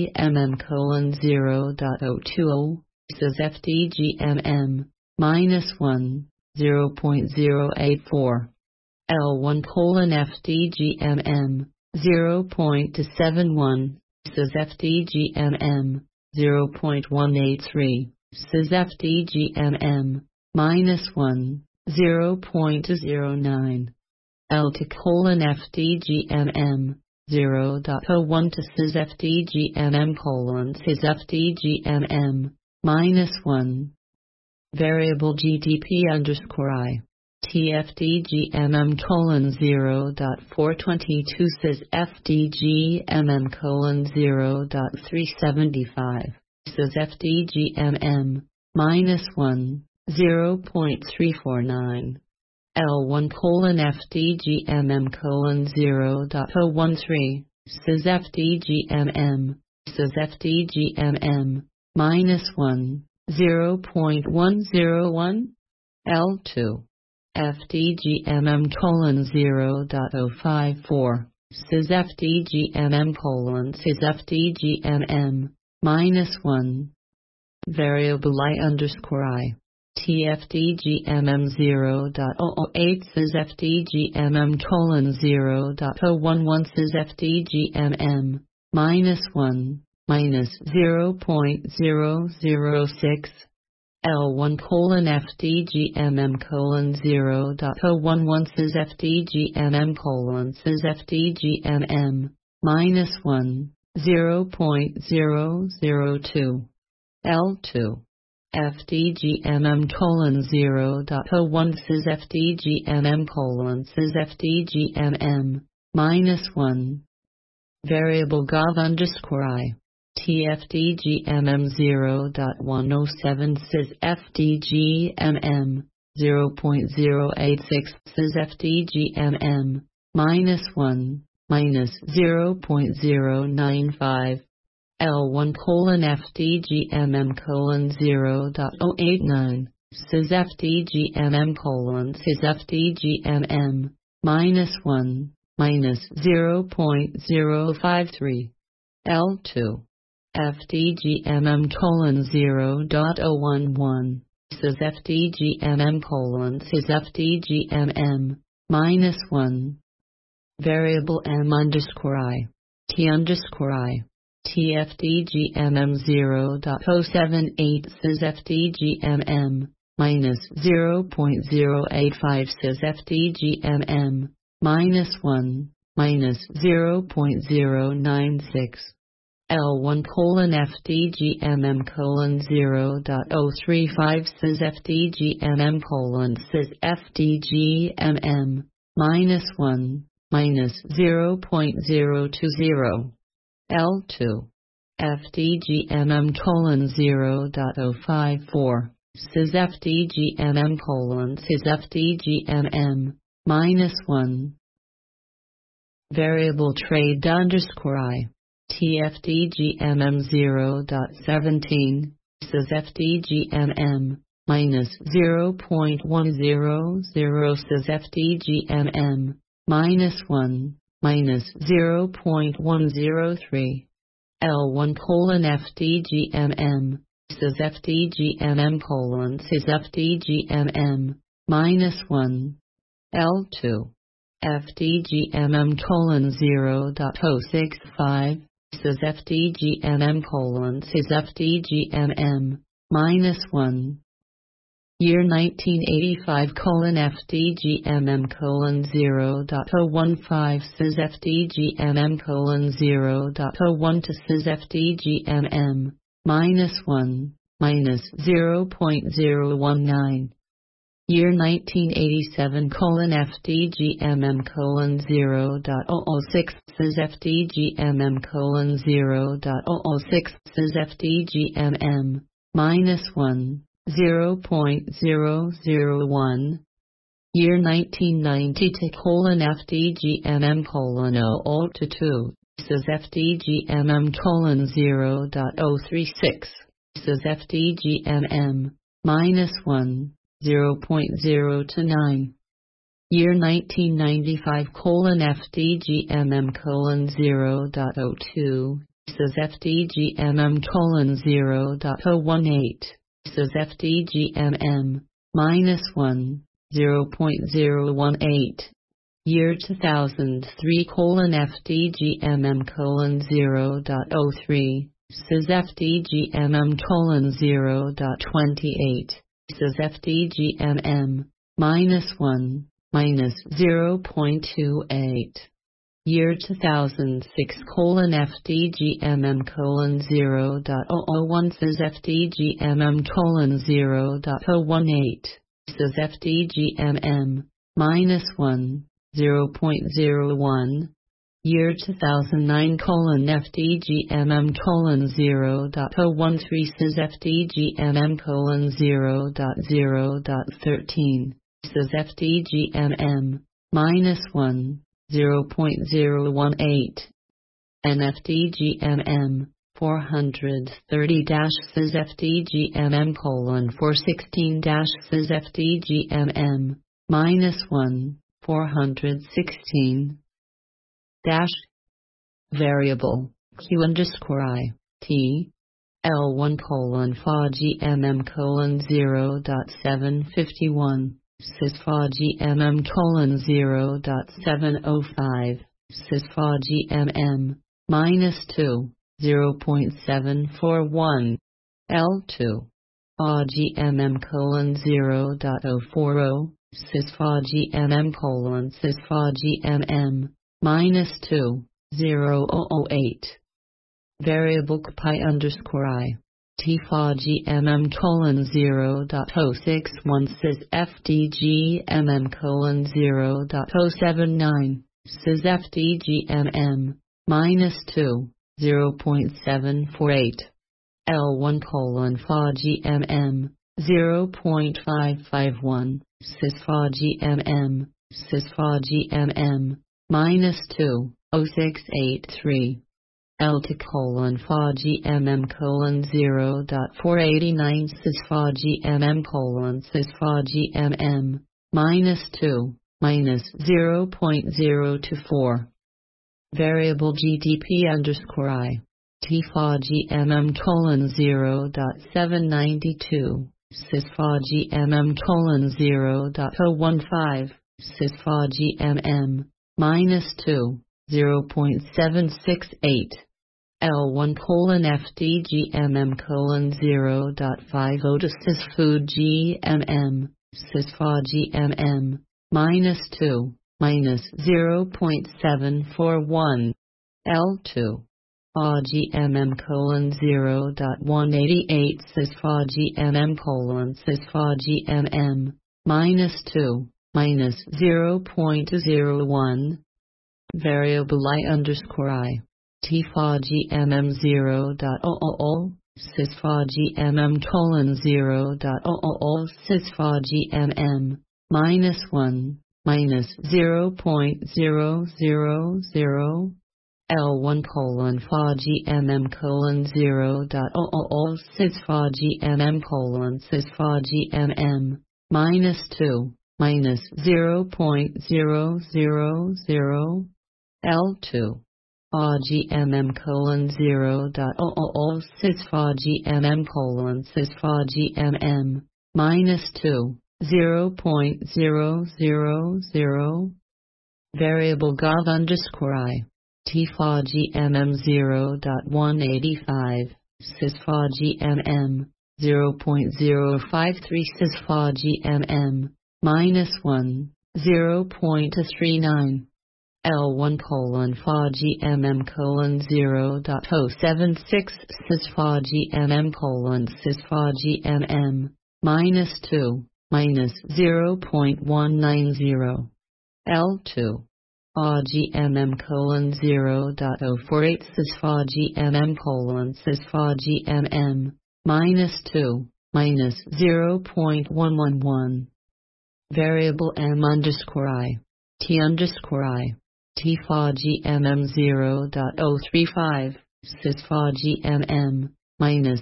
GMM:0.020 says FD GMM, -1, 0.084. L1 FD GMM, 0.71 says FD GMM, 0.183 says FD GMM, -1, 0.09. L2 FD GMM, 0.01 to says FD GMM: says FD GMM, -1. Variable GDP_I. TFD GMM:0.422 says FD GMM: 0.375 says FD GMM, -1, 0.349. L1 FD GMM: 0.013 says FD GMM, says FD GMM, -1, 0.101. L2 FD GMM: 0.054 says FD GMM: says FD GMM, -1. Variable I_I. TFD GMM: 0.008 says FD GMM: 0.011 says FD GMM, -1, -0.006. L1 FD GMM: 0.011 says FD GMM: says FD GMM, -1, 0.002. L2 FD GMM: 0.01 says FD GMM: says FD GMM, -1. Variable gov underscore I. TFDGMM 0.107 says FDGMM 0.086 says FDGMM -1 -0.095 L1 FDGMM 0.089 says FDGMM says FDGMM -1 -0.053 L2 FDGMM 0.011 says FDGMM says FDGMM -1 variable M underscore I T underscore I TFDGMM 0.078 says FDGMM -0.085 says FDGMM -1 -0.096 L1 FDGMM 0.035 says FDGMM says FDGMM -1 -0.020 L2 FDGMM 0.054 says FDGMM says FDGMM -1 variable trade underscore I TFDGMM 0.17 says FDGMM -0.100 says FDGMM -1 -0.103 L1 FDGMM says FDGMM says FDGMM -1 L2 FDGMM 0.065 says FDGMM says FDGMM -1 year 1985 FDGMM 0.015 says FDGMM 0.012 says FDGMM -1 -0.019 year 1987 FDGMM 0.006 says FDGMM 0.006 says FDGMM -1 0.001 year 1990 FDGMM 0.002 says FDGMM 0.036 says FDGMM -1 0.029 year 1995 FDGMM 0.02 says FDGMM 0.018 says FDGMM -1 0.018 year 2003 FDGMM 0.03 says FDGMM 0.28 says FDGMM -1 -0.28 year 2006 FDGMM 0.001 says FDGMM 0.018 says FDGMM -1 0.01 year 2009 FDGMM 0.013 says FDGMM 0.013 says FDGMM -1 0.018 and FDGMM 430 says FDGMM 416 says FDGMM -1 416 variable Q underscore I T L1 FDGMM 0.751 says FDGMM 0.705 says FDGMM -2 0.741 L2 FDGMM 0.040 says FDGMM says FDGMM -2 0.008 variable pi underscore I T FDGMM 0.061 says FDGMM 0.079 says FDGMM minus 2, 0.748. L1 FA GMM, 0.551. FA GMM, minus 2, 0683. L2 FA GMM 0.489. FA GMM, minus 2, minus 0.024. Variable GDP _I. FA GMM 0.792. FA GMM 0.015. FA GMM, minus 2, 0.768. L1 FD GMM 0.50. Food GMM, FA GMM, minus 2, minus 0.741. L2 FA GMM 0.188. FA GMM, minus 2, minus 0.01. Variable I. FA GMM 0.000. FA GMM 0.000. FA GMM, minus 1, minus 0.000. L1 FA GMM 0.000. FA GMM, minus 2, minus 0.000. L2 FA GMM 0.000. FA GMM, minus 2, 0.000. Variable gov _I. FA GMM 0.185. FA GMM, 0.053. FA GMM, minus 1, 0.39. L1 FA GMM 0.076. FA GMM, minus 2, minus 0.190. L2 FA GMM 0.048. FA GMM, minus 2, minus 0.111. Variable M _I. T _I. FA GMM 0.035. FA GMM, minus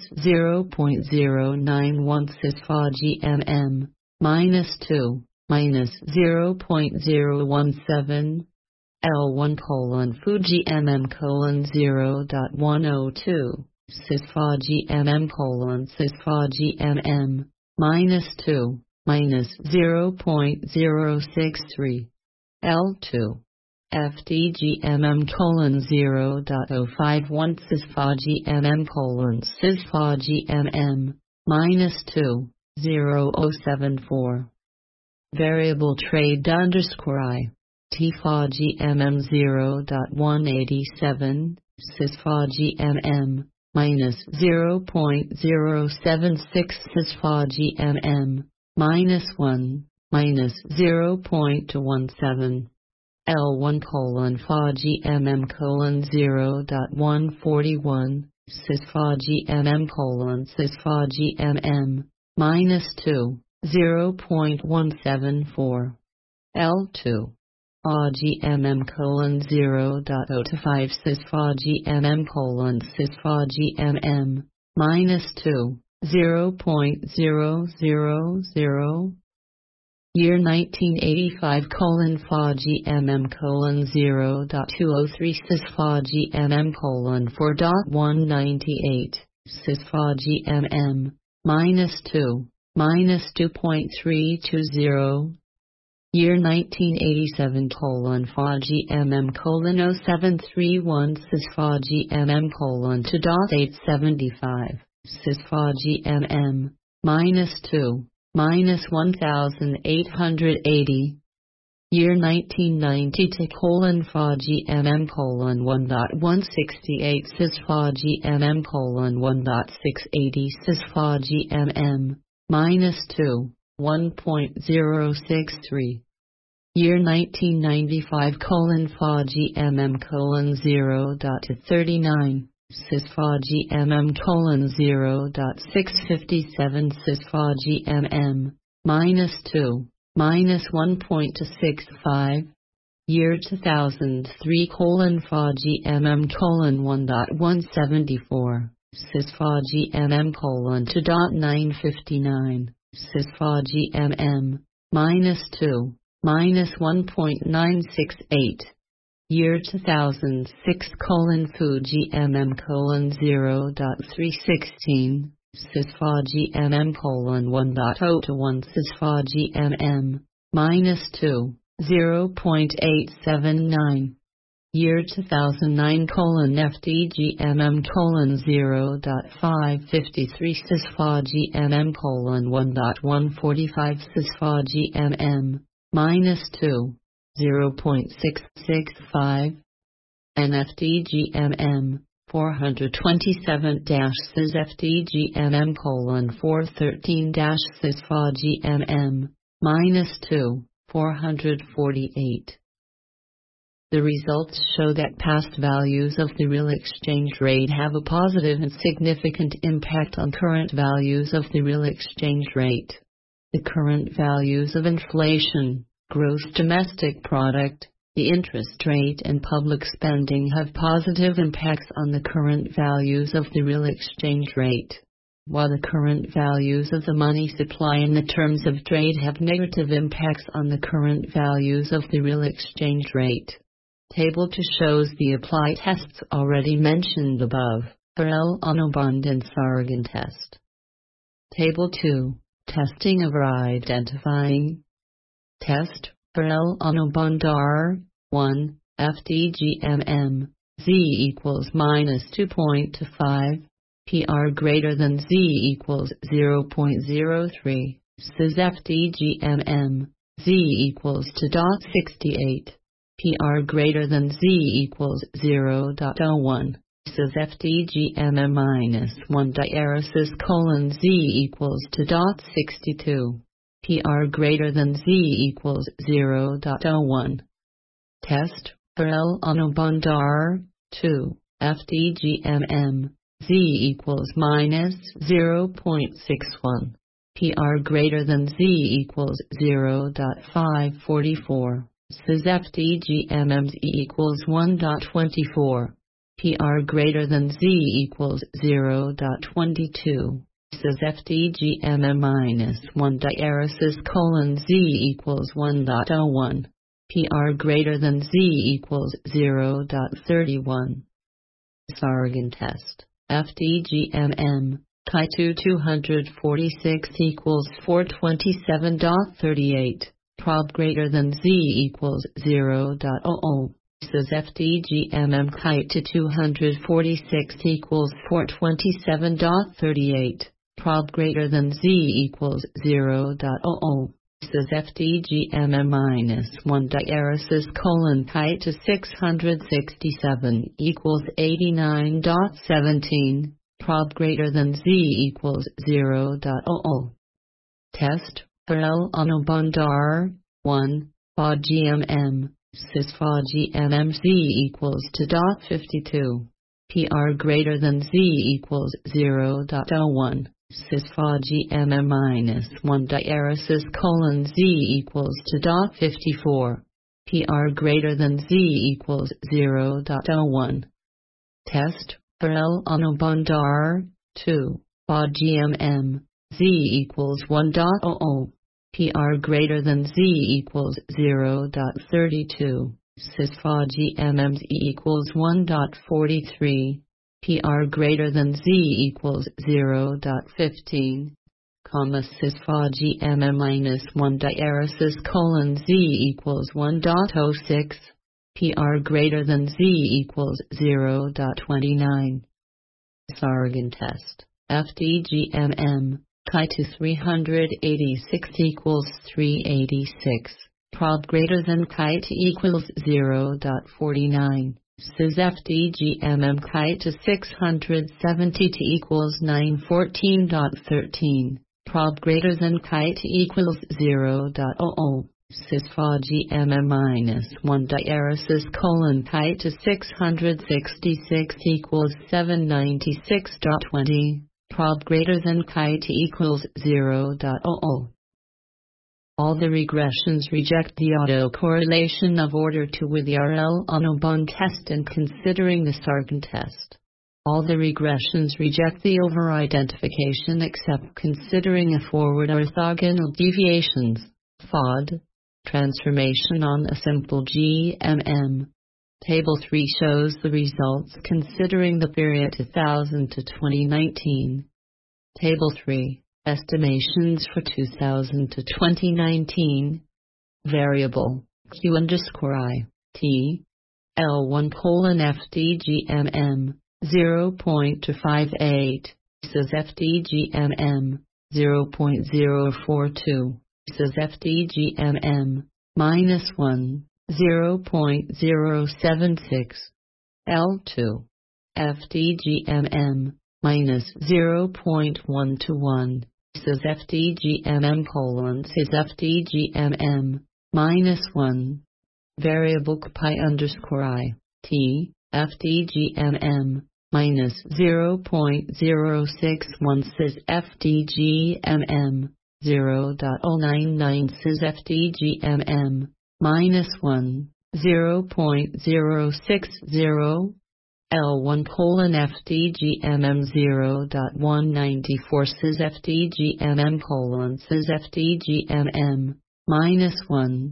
0.091. FA GMM, minus 2, minus 0.017. L1 Food GMM 0.102. FA GMM, minus 2, minus 0.063. L2 FD GMM 0.051. FA GMM, minus 2, 0.074. Variable trade _I. FA GMM 0.187. FA GMM, minus 0.076. FA GMM, minus 1, minus 0.17. L1 FA GMM 0.141. FA GMM, minus 2, 0.174. L2 FA GMM 0.025. FA GMM, minus 2, 0.000. Year 1985 FA GMM 0.203. FA GMM 4.198. FA GMM, minus 2, minus 2.320. Year 1987 FA GMM 0731. FA GMM 2.875. FA GMM, minus 2, minus 1,880. Year 1990 FA GMM 1.168. FA GMM 1.680. FA GMM, minus 2, 1.063. Year 1995 FA GMM 0.39 FA GMM 0.657 FA GMM -2 -1.65. Year 2003 FA GMM 1.174 FA GMM 2.959 FA GMM -2 -1.968. Year 2006 FU GMM 0.316 FA GMM 1.021 FA GMM -2 0.879. Year 2009 FD GMM 0.553 FA GMM 1.145 FA GMM -2 0.665. NFD GMM 427 FD GMM 413 FA GMM -2 448. The results show that past values of the real exchange rate have a positive and significant impact on current values of the real exchange rate. The current values of inflation, gross domestic product, the interest rate and public spending have positive impacts on the current values of the real exchange rate, while the current values of the money supply and the terms of trade have negative impacts on the current values of the real exchange rate. Table 2 shows the apply tests already mentioned above, Farrell Onobond and Sargan test. Table 2, testing of identifying. Test, Farrell Onobond R1, FDGMM, Z equals -2.5. PR greater than Z equals 0.03, says FDGMM, Z equals 2.68. PR greater than Z equals 0.01, says FDGMM -1 diaresis Z equals 2.62. PR greater than Z equals 0.01. Test, Farrell Onobond R2, FDGMM, Z equals -0.61. PR greater than Z equals 0.544. Says FDGMM Z equals 1.24. PR greater than Z equals 0.22. Says FDGMM -1 diaresis Z equals 1.01. PR greater than Z equals 0.31. Sargan test. FDGMM, Chi2 246 equals 427.38, prob greater than Z equals 0.00, says FDGMM Chi2 246 equals 427.38, prob greater than Z equals 0.00, says FDGMM -1 diaresis Chi2 667 equals 89.17, prob greater than Z equals 0.00. Test, Farrell Onobond R1, FA GMM, says FA GMM Z equals 2.52. PR greater than Z equals 0.01. Says FA GMM -1 diaresis Z equals 2.54. PR greater than Z equals 0.01. Test, Farrell Onobond R2, FA GMM, Z equals 1.00. PR greater than Z equals 0.32. Says FA GMM Z equals 1.43. PR greater than Z equals 0.15, says FA GMM -1 diaresis Z equals 1.06. PR greater than Z equals 0.29. Sargan test. FDGMM, Chi2 386 equals 386. Prob greater than Chi2 equals 0.49. Says FDGMM Chi2 670 equals 914.13. Prob greater than Chi2 equals 0.00. Sysfa GMM -1 diaresis chi to 666 equals 796.20. Prob greater than chi t equals 0.00. All the regressions reject the autocorrelation of order 2 with the RL-Aubin test and considering the Sargon test. All the regressions reject the over-identification except considering a forward orthogonal deviations, FOD, transformation on a simple GMM. Table 3 shows the results considering the period 2000 to 2019. Table 3. Estimations for 2000 to 2019. Variable Q_I T L1 FDGMM 0.258 says FDGMM 0.042 says FDGMM -1 0.076 L2 FDGMM -0.121 says FDGMM says FDGMM -1 variable pi_I T FDGMM -0.061 says FDGMM 0.099 says FDGMM -1 0.060 L1 FDGMM 0.194 says FDGMM says FDGMM -1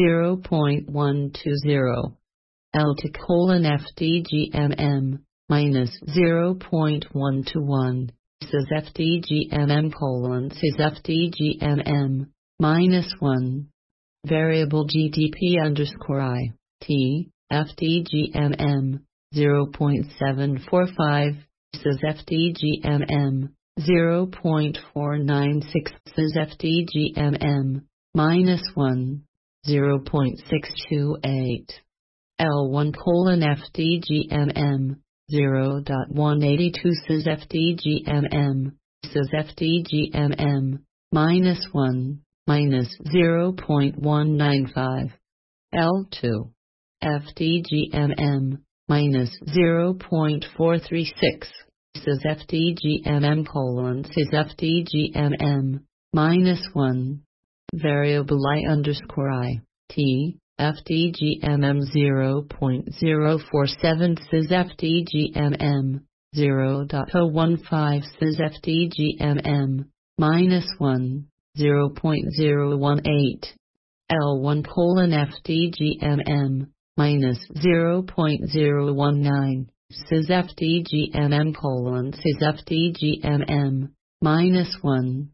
0.120 L2 FDGMM -0.121 says FDGMM says FDGMM -1 variable GDP_I T FDGMM 0.745 says FDGMM 0.496 says FDGMM -1 0.628 L1 FDGMM 0.182 says FDGMM says FDGMM -1 -0.195 L2 FDGMM -0.436 says FDGMM says FDGMM -1 variable I_I T FDGMM 0.047 says FDGMM 0.015 says FDGMM -1 0.018 L1 FDGMM -0.019 says FDGMM says FDGMM -1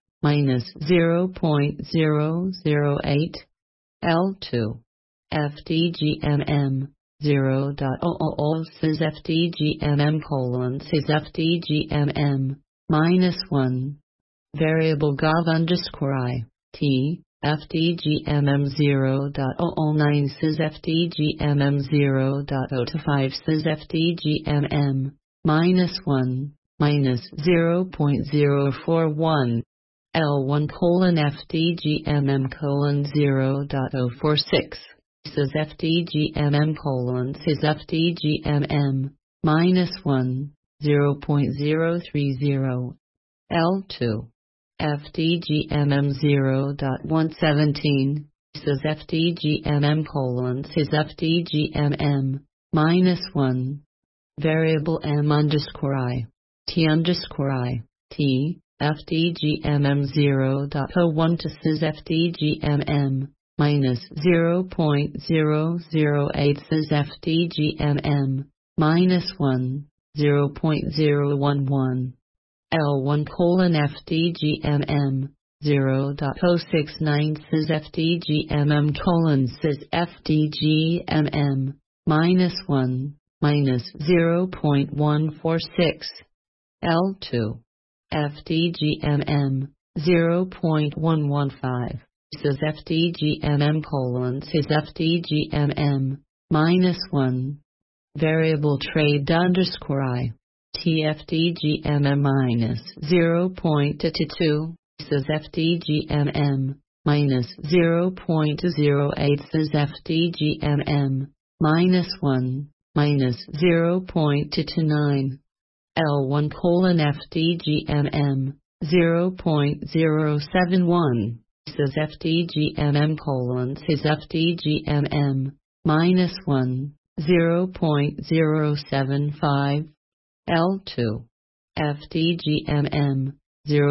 -0.008 L2 FDGMM 0.00 says FDGMM says FDGMM -1 variable gov_I T FDGMM 0.009 says FDGMM 0.025 says FDGMM -1 -0.041 L1 FDGMM 0.046 says FDGMM says FDGMM -1 0.030 L2 FDGMM 0.117 says FDGMM says FDGMM -1 variable M_I T_I T FDGMM 0.012 says FDGMM -0.008 says FDGMM -1 0.011 L1 FDGMM 0.069 says FDGMM says FDGMM -1 -0.146 L2 FDGMM 0.115 says FDGMM says FDGMM -1 variable trade_I TFDGMM -0.22 says FDGMM minus 0.08 says FDGMM, minus 1, minus 0.229. L1 colon FDGMM, 0.071, says FDGMM colon says FDGMM, minus 1, 0.075. L2, FDGMM,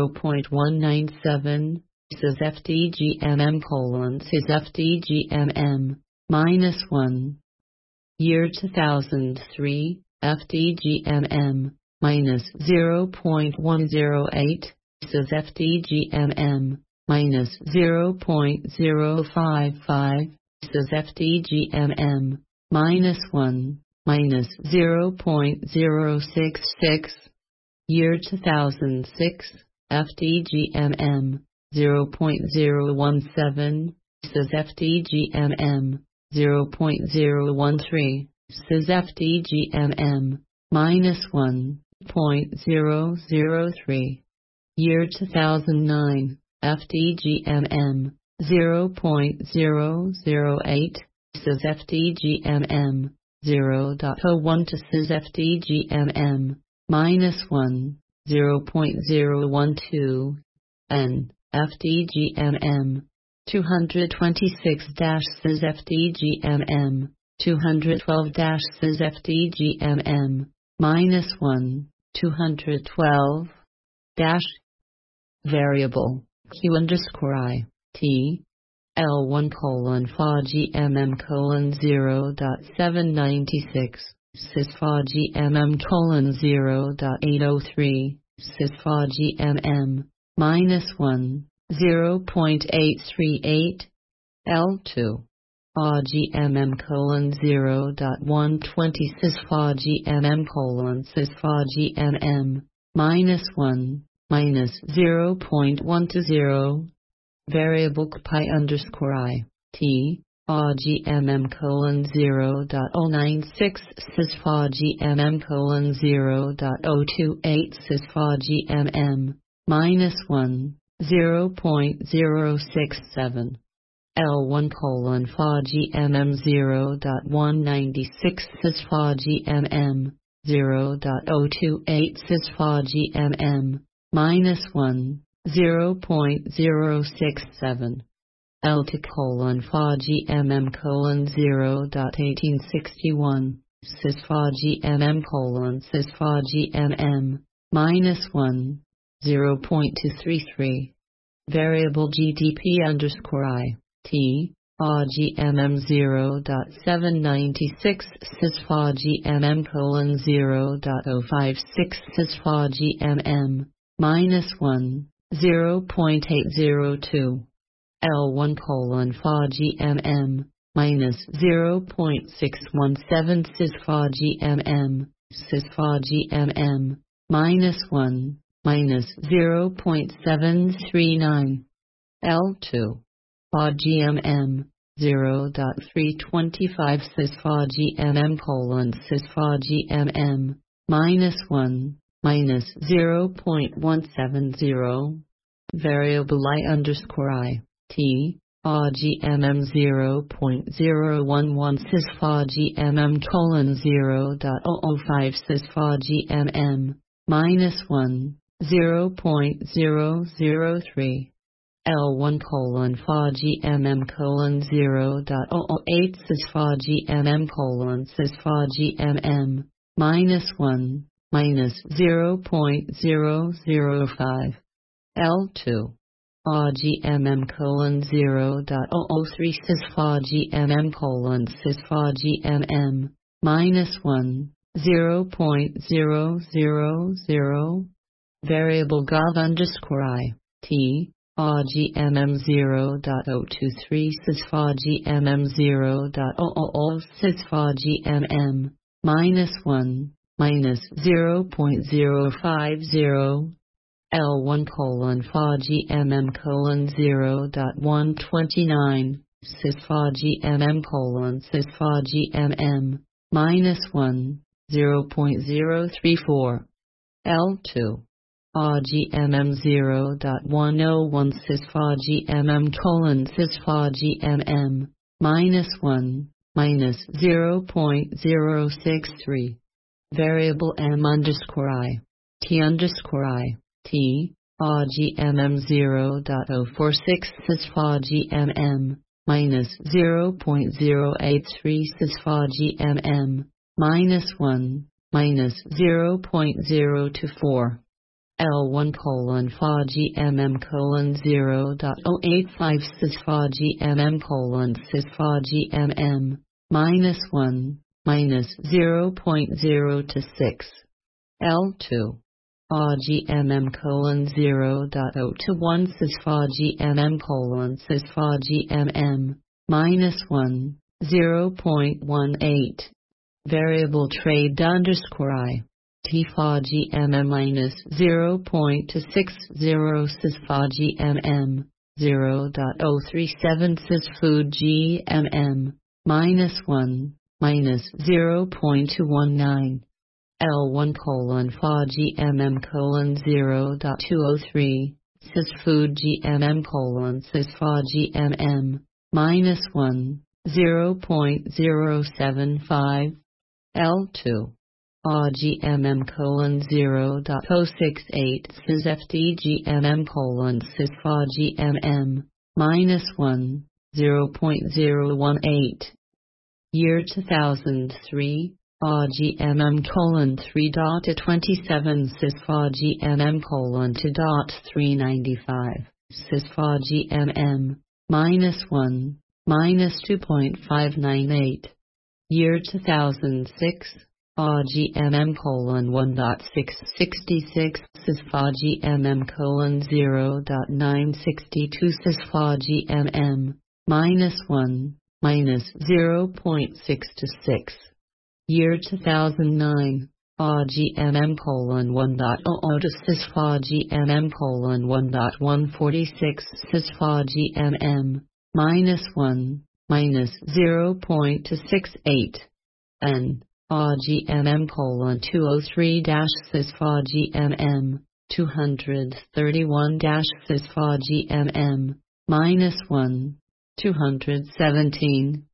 0.197, says FDGMM colon says FDGMM, minus 1. Year 2003, FDGMM, minus 0.108, says FDGMM, minus 0.055, says FDGMM, minus 1, minus 0.066. Year 2006, FDGMM, 0.017, says FDGMM, 0.013, says FDGMM, minus 1.003. Year 2009, FDGMM, 0.008, says FDGMM, 0.012 says FDGMM, minus 1, 0.012, N, FDGMM, 226 says FDGMM, 212 says FDGMM, minus 1, 212, variable, Q underscore I, T, L1 colon FDGMM colon 0.796, sys FDGMM colon 0.803, sys FDGMM, minus 1, 0.838, L2, FDGMM colon 0.120 sys FDGMM colon sys FDGMM, minus 1, minus 0.120, variable pi underscore I, T, FDGMM colon 0.096 sys FDGMM colon 0.028 sys FDGMM, minus 1, 0.067. L1 colon FDGMM 0.196 sys FDGMM, 0.028 sys FDGMM, minus 1, 0.067. L2 colon FDGMM colon 0.1861, sys FDGMM colon sys FDGMM, minus 1, 0.233. Variable GDP underscore I, T, FDGMM 0.796 sys FDGMM colon 0.056 sys FDGMM, minus 1, 0.802. L1 colon FDGMM, minus 0.617 sys FDGMM, sys FDGMM, minus 1, minus 0.739. L2, FDGMM, 0.325 sys FDGMM colon sys FDGMM, minus 1, minus 0.170. Variable I underscore I, T, FDGMM 0.011 sys FDGMM colon 0.005 sys FDGMM, minus 1, 0.003. L1 colon FDGMM colon 0.008 sys FDGMM colon sys FDGMM, minus 1, minus 0.005. L2, FDGMM colon 0.003 sys FDGMM colon sys FDGMM, minus 1, 0.000. Variable gov underscore I, T, FDGMM 0.023 sys FDGMM 0.000 sys FDGMM, minus 1, minus 0.050. L1 colon FDGMM colon 0.129 sys FDGMM colon sys FDGMM, minus 1, 0.034. L2, GMM 0.101 cis GMM colon cis GMM -1 -0.063. Variable M underscore I T underscore I T GMM 0.046 cis GMM -0.083 cis GMM -1 -0.024. L1 colon GMM colon 0.085 cis GMM colon cis GMM -1 -0.026. L2 GMM colon 0.021 cis GMM colon cis GMM -1 0.18. Variable trade underscore I T GMM -0.260 cis GMM 0.037 cis food GMM -1 -0.219. L1 colon GMM colon 0.203 cis food GMM colon cis GMM -1 0.075. L2 GMM colon 0.068 cis FDGMM colon cis GMM -1 0.018. Year 2003 GMM colon 3.27 cis GMM colon 2.395 cis GMM -1 -2.598. Year 2006 GMM colon 1.666 cis GMM colon 0.962 cis GMM -1 -0.626. Year 2009 GMM colon 1.00 cis GMM colon 1.146 cis GMM -1 -0.268. N GMM colon 203 cis GMM 231 cis GMM -1 217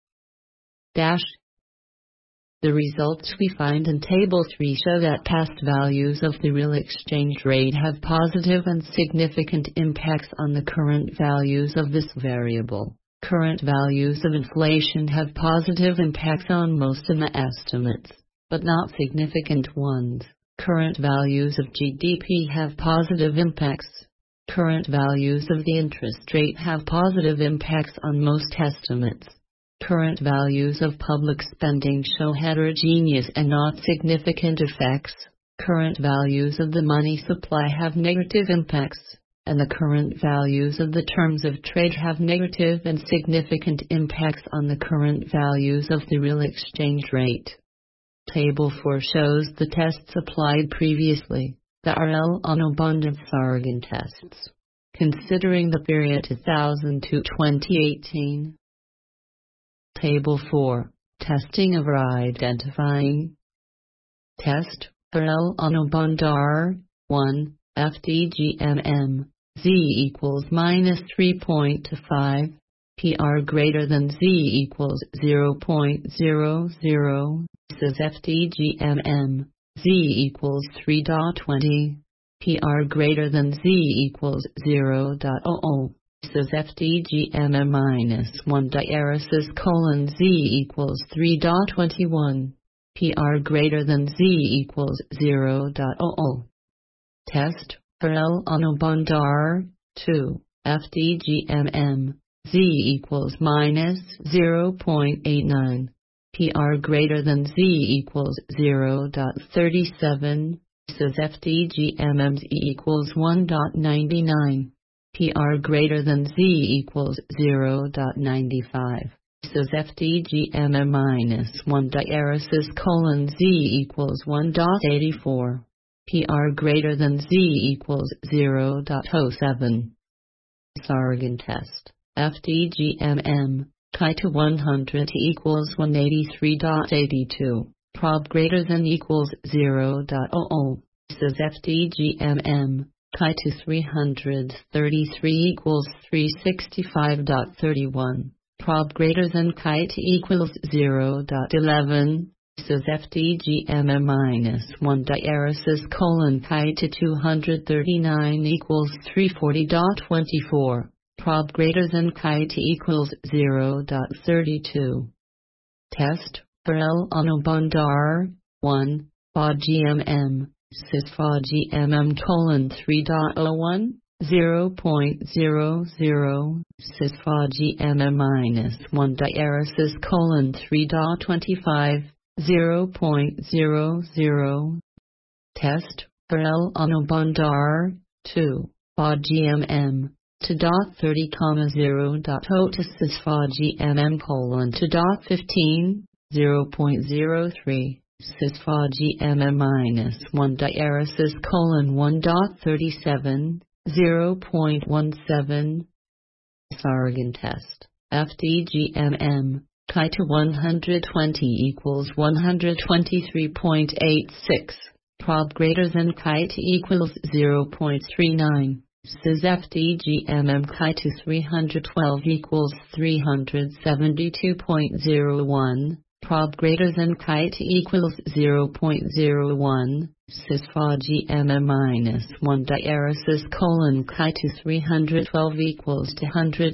The results we find in Table 3 show that past values of the real exchange rate have positive and significant impacts on the current values of this variable. Current values of inflation have positive impacts on most of the estimates, but not significant ones. Current values of GDP have positive impacts. Current values of the interest rate have positive impacts on most estimates. Current values of public spending show heterogeneous and not significant effects. Current values of the money supply have negative impacts, and the current values of the terms of trade have negative and significant impacts on the current values of the real exchange rate. Table 4 shows the tests applied previously, the RL on Abundance-Sargan tests, considering the period 2000 to 2018. Table 4, Testing of Identifying. Test, RL on Abundar, 1, FDGMM, Z equals -3.5, PR greater than Z equals 0.00, says FDGMM, Z equals 3.20, PR greater than Z equals 0.00, says FDGMM -1 diaresis colon Z equals 3.21, PR greater than Z equals 0.00. Test, RL on Abundar, 2, FDGMM, Z equals -0.89, PR greater than Z equals 0.37, says FDGMM Z equals 1.99, PR greater than Z equals 0.95, says FDGMM -1 diaresis colon Z equals 1.84. PR greater than Z equals 0.07. Sargan test, FDGMM, chi to 100 equals 183.82, prob greater than equals 0.00, says FDGMM, chi to 333 equals 365.31. Prob greater than chi to equals 0.11, says FDGMM minus 1 diaresis colon chi to 239 equals 340.24. Prob greater than chi to equals 0.32. Test for L Anubandar 1, FOD-GMM, cis FOD-GMM colon 3.01, 0.00, cis FOD-GMM minus 1 diaresis colon 3.25, 0.00. Test for L Anubandar 2, FOD-GMM, to .30, 0.0 to cis FOD-GMM colon to .15, 0.03, cis FOD-GMM minus 1 diaresis colon 1.37, 0.17. Sargan test. FDGMM, chi to 120 equals 123.86. Prob greater than chi to equals 0.39. Says FDGMM chi to 312 equals 372.01. Prob greater than chi to equals 0.01. Says FOD-GMM minus 1 diaresis colon chi to 312 equals to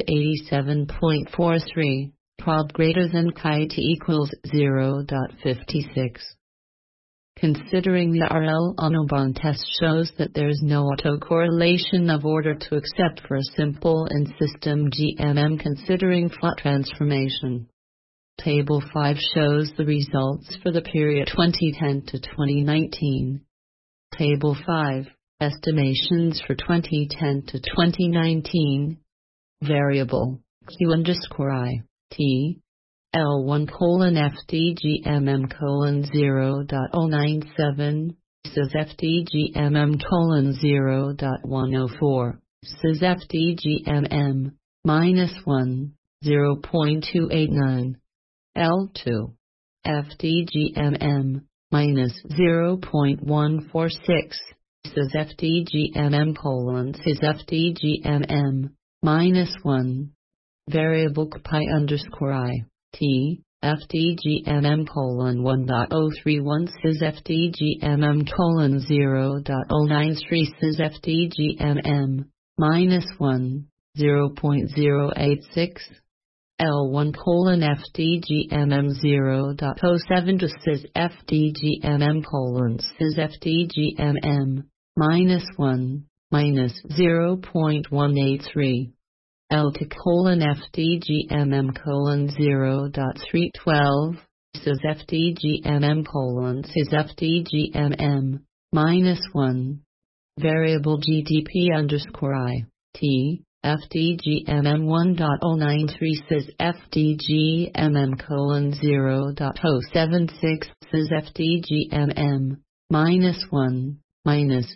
187.43. Prob greater than chi to equals 0.56. Considering the RL Anuband test shows that there is no autocorrelation of order to accept for a simple and system GMM considering flat transformation. Table 5 shows the results for the period 2010 to 2019. Table 5, estimations for 2010 to 2019. Variable, Q_I, T, L1 colon FDGMM colon 0.097, says FDGMM colon 0.104, says FDGMM, minus 1, 0.289. L2, FDGMM, minus 0.146, says FDGMM colon says FDGMM, minus 1. Variable pi_I, T, FDGMM colon 1.031 says FDGMM colon 0.093 says FDGMM, minus 1, 0.086. L1 colon FDGMM 0.07 says FDGMM colon says FDGMM, minus 1, minus 0.183. L2 colon FDGMM colon 0.312 says FDGMM colon says FDGMM, minus 1. Variable GDP_I, T, FDGMM 1.093 says FDGMM colon 0.076 says FDGMM, minus 1, minus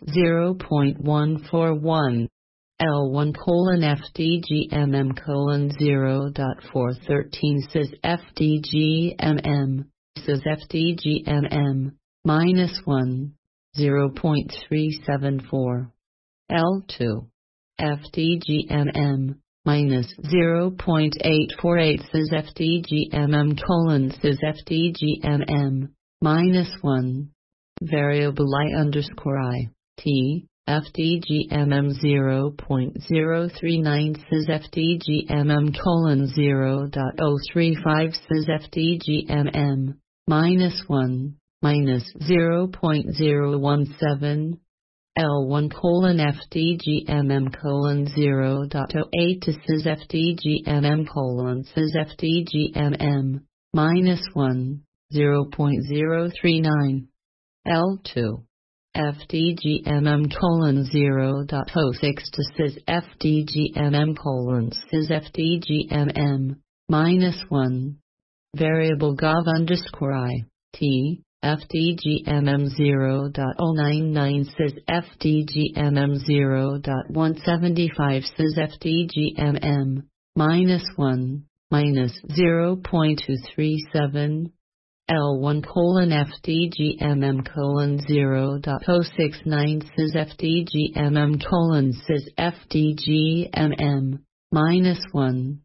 0.141. L1 colon FDGMM colon 0.413 says FDGMM, says FDGMM, minus 1, 0.374. L2, FDGMM, minus 0.848 says FDGMM colon says FDGMM, minus 1. Variable I_I, T, FDGMM 0.039 says FDGMM colon 0.035 says FDGMM, minus 1, minus 0.017. L1 colon FDGMM colon 0.08 says FDGMM colon says FDGMM, minus 1, 0.039. L2, FDGMM colon 0.06 says FDGMM colon says FDGMM, minus 1. Variable gov_I, T, FDGMM 0.099 says FDGMM 0.175 says FDGMM, minus 1, minus 0.237. L1 colon FDGMM colon 0.069 cis FDGMM colon cis FDGMM minus 1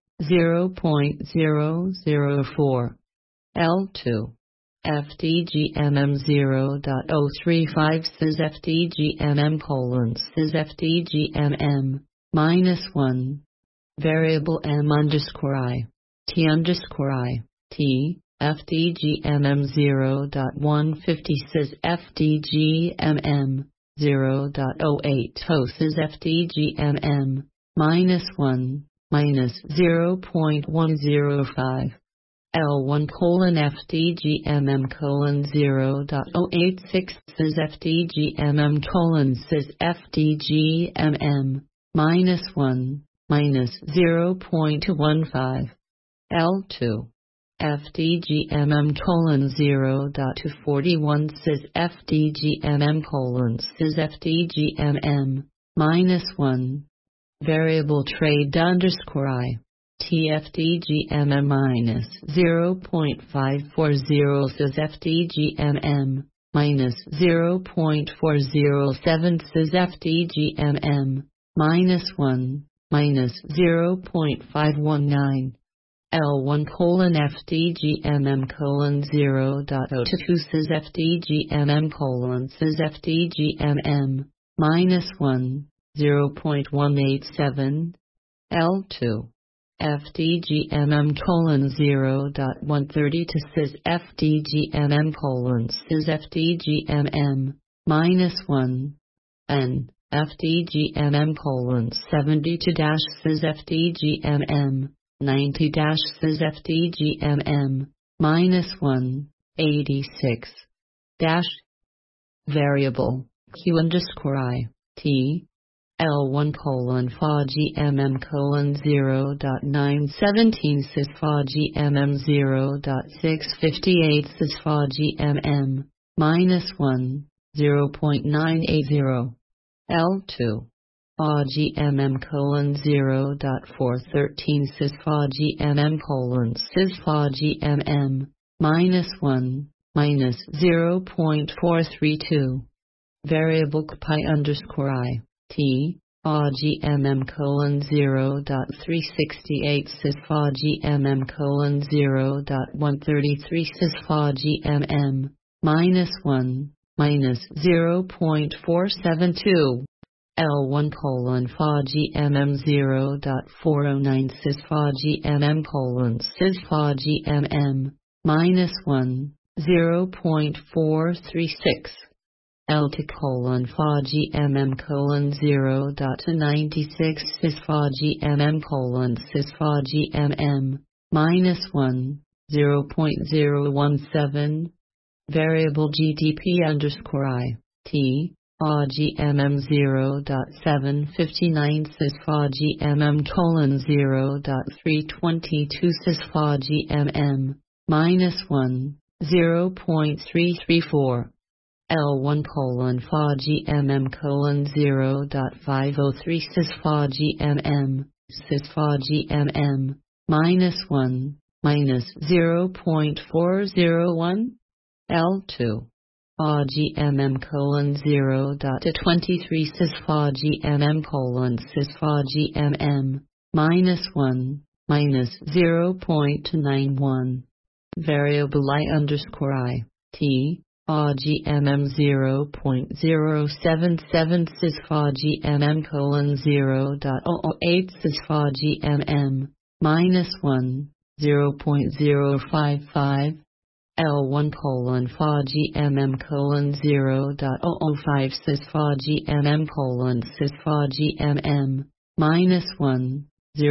0.004 L2 FDGMM 0.035 cis FDGMM colon cis FDGMM minus 1 variable M underscore I T underscore I T FDGMM 0.150 cis FDGMM 0.08 cis FDGMM minus 1 minus 0.105 L1 colon FDGMM colon 0.086 cis FDGMM colon cis FDGMM minus 1 minus 0.15 L2 FDGMM colon 0.241 cis FDGMM colon cis FDGMM minus 1 variable trade underscore I TFDGMM minus 0.540 cis FDGMM minus 0.407 cis FDGMM minus 1 minus 0.519 L1 colon FDGMM colon 0.022 cis FDGMM colon cis FDGMM minus 1 0.187 L2 FDGMM colon 0.132 cis FDGMM colon cis FDGMM minus 1 N FDGMM colon 72 cis FDGMM 90 cis FDGMM minus 1 86 variable Q underscore I T L1 colon FDGMM colon 0.917 cis FDGMM 0.658 cis FDGMM minus 1 0.980 L2 FDGMM colon 0.413 cis FDGMM colon cis FDGMM minus 1 minus 0.432 variable pi underscore I T FDGMM colon 0.368 cis FDGMM colon 0.133 cis FDGMM minus 1 minus 0.472 L1 colon FDGMM 0.409 cis FDGMM colon cis FDGMM minus 1 0.436 L2 colon FDGMM colon 0.96 cis FDGMM colon cis FDGMM minus 1 0.017 variable GDP underscore I T FDGMM 0.759 cis FDGMM colon 0.322 cis FDGMM minus 1 0.334 L1 colon FDGMM colon 0.503 cis FDGMM minus 1 minus 0.401 L2 FDGMM colon 0.23 cis FDGMM colon cis FDGMM minus 1 minus 0.91 variable I underscore I T FDGMM 0.077 cis FDGMM colon 0.008 cis FDGMM minus 1 0.055 L1 colon FDGMM colon 0.005 cis FDGMM colon cis FDGMM minus 1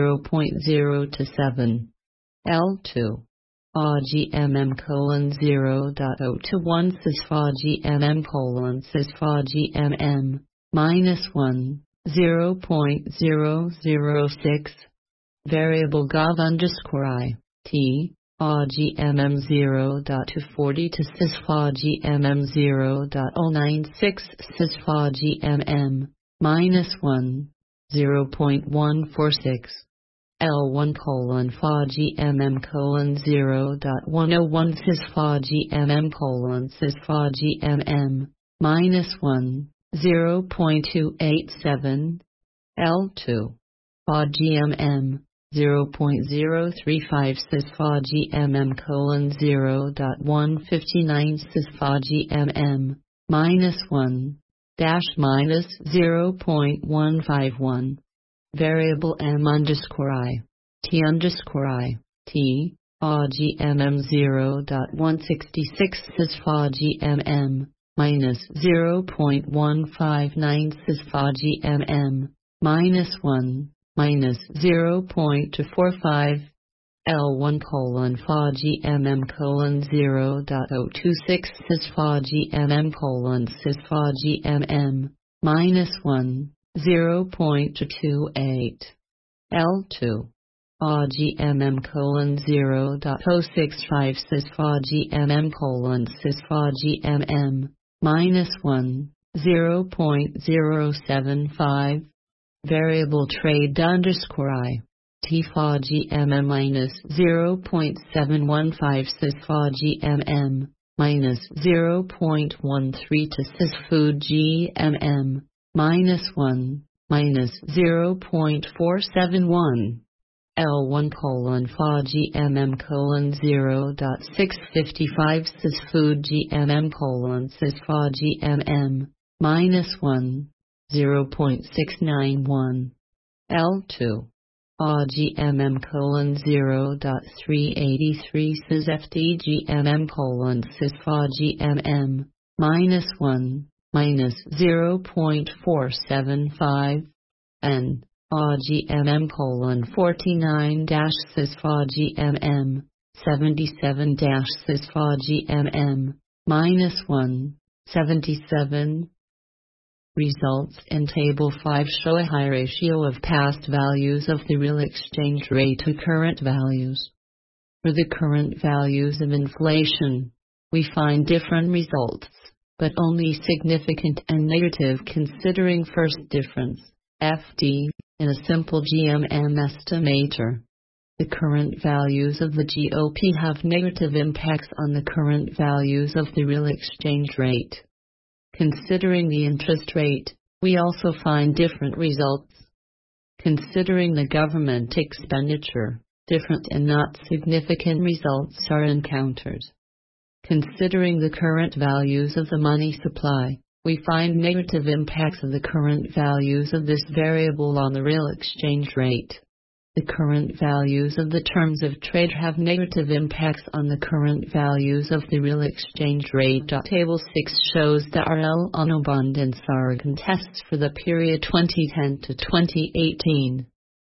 0.027 L2 FDGMM colon 0.021 cis FDGMM colon cis FDGMM minus 1 0.006 variable gov underscore I T FDGMM 0.240 to cis FDGMM 0.096 cis FDGMM minus 1 0.146 L1 colon fa GMM colon 0.101 cis fa GMM colon cis fa GMM minus 1, 0.287, L2 fa GMM 0.035 cis fa GMM colon 0.159 cis fa GMM minus 1 dash minus 0.151. Variable M underscore I, T underscore I, T, fa GMM 0.166 cis fa GMM, minus 0.159 cis fa GMM, minus 1, minus 0.245, L1 colon fa GMM colon 0.026 cis fa GMM colon cis fa GMM, minus 1, 0.228, L2 fa GMM colon 0.065 cis fa GMM colon cis fa GMM minus 1, 0.075. Variable trade underscore I, T fa GMM minus 0.715 cis fa GMM minus 0.13 to cis food GMM minus 1, minus 0.471, L1 colon fa GMM colon 0.655 cis food GMM colon cis fa GMM minus 1, 0.691, L2 fa GMM colon 0.383 cis FD GMM colon cis fa GMM minus 1, minus 0.475, N, fa GMM colon 49 dash cis fa GMM, 77 dash cis fa GMM, minus 1, 77. Results in Table 5 show a high ratio of past values of the real exchange rate to current values. For the current values of inflation, we find different results, but only significant and negative considering first difference, FD, in a simple GMM estimator. The current values of the GOP have negative impacts on the current values of the real exchange rate. Considering the interest rate, we also find different results. Considering the government expenditure, different and not significant results are encountered. Considering the current values of the money supply, we find negative impacts of the current values of this variable on the real exchange rate. The current values of the terms of trade have negative impacts on the current values of the real exchange rate. Table 6 shows the RL Onobond and Sargon tests for the period 2010 to 2018.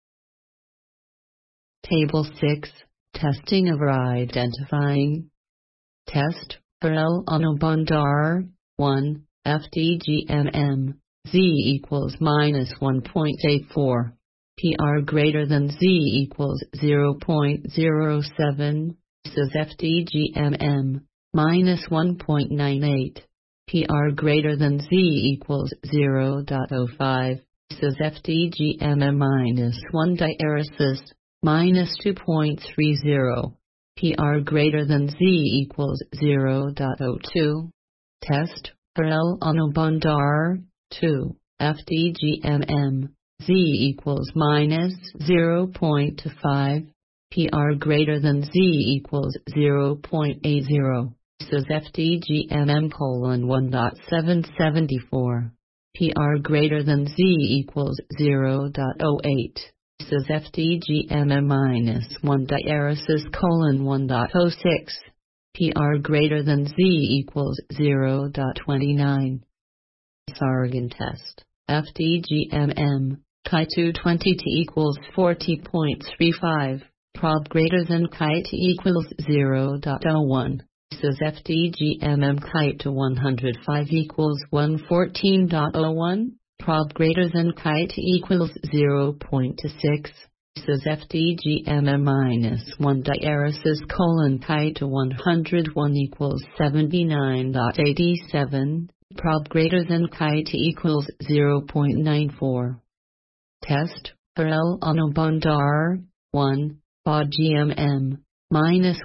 Table 6, Testing of identifying. Test, RL Onobond R, 1, FDGMM, Z equals minus 1.84. PR greater than Z equals 0.07, says FDGMM, minus 1.98. PR greater than Z equals 0.05, says FDGMM minus 1 diaresis, minus 2.30. PR greater than Z equals 0.02. Test, RL Onobond R, 2, FDGMM. Z equals minus 0.5, PR greater than Z equals 0.80, says FDGMM colon 1.774, PR greater than Z equals 0.08, says FDGMM minus 1 diaresis colon 1.06, PR greater than Z equals 0.29. Sargon test, FDGMM. Chi 220 t equals 40.35, prob greater than chi t equals 0.01, says FDGMM chi to 105 equals 114.01, prob greater than chi t equals 0.6, says FDGMM minus 1 diaresis colon chi to 101 equals 79.87, prob greater than chi t equals 0.94. Test, RL Onobond R, 1, baud GMM, minus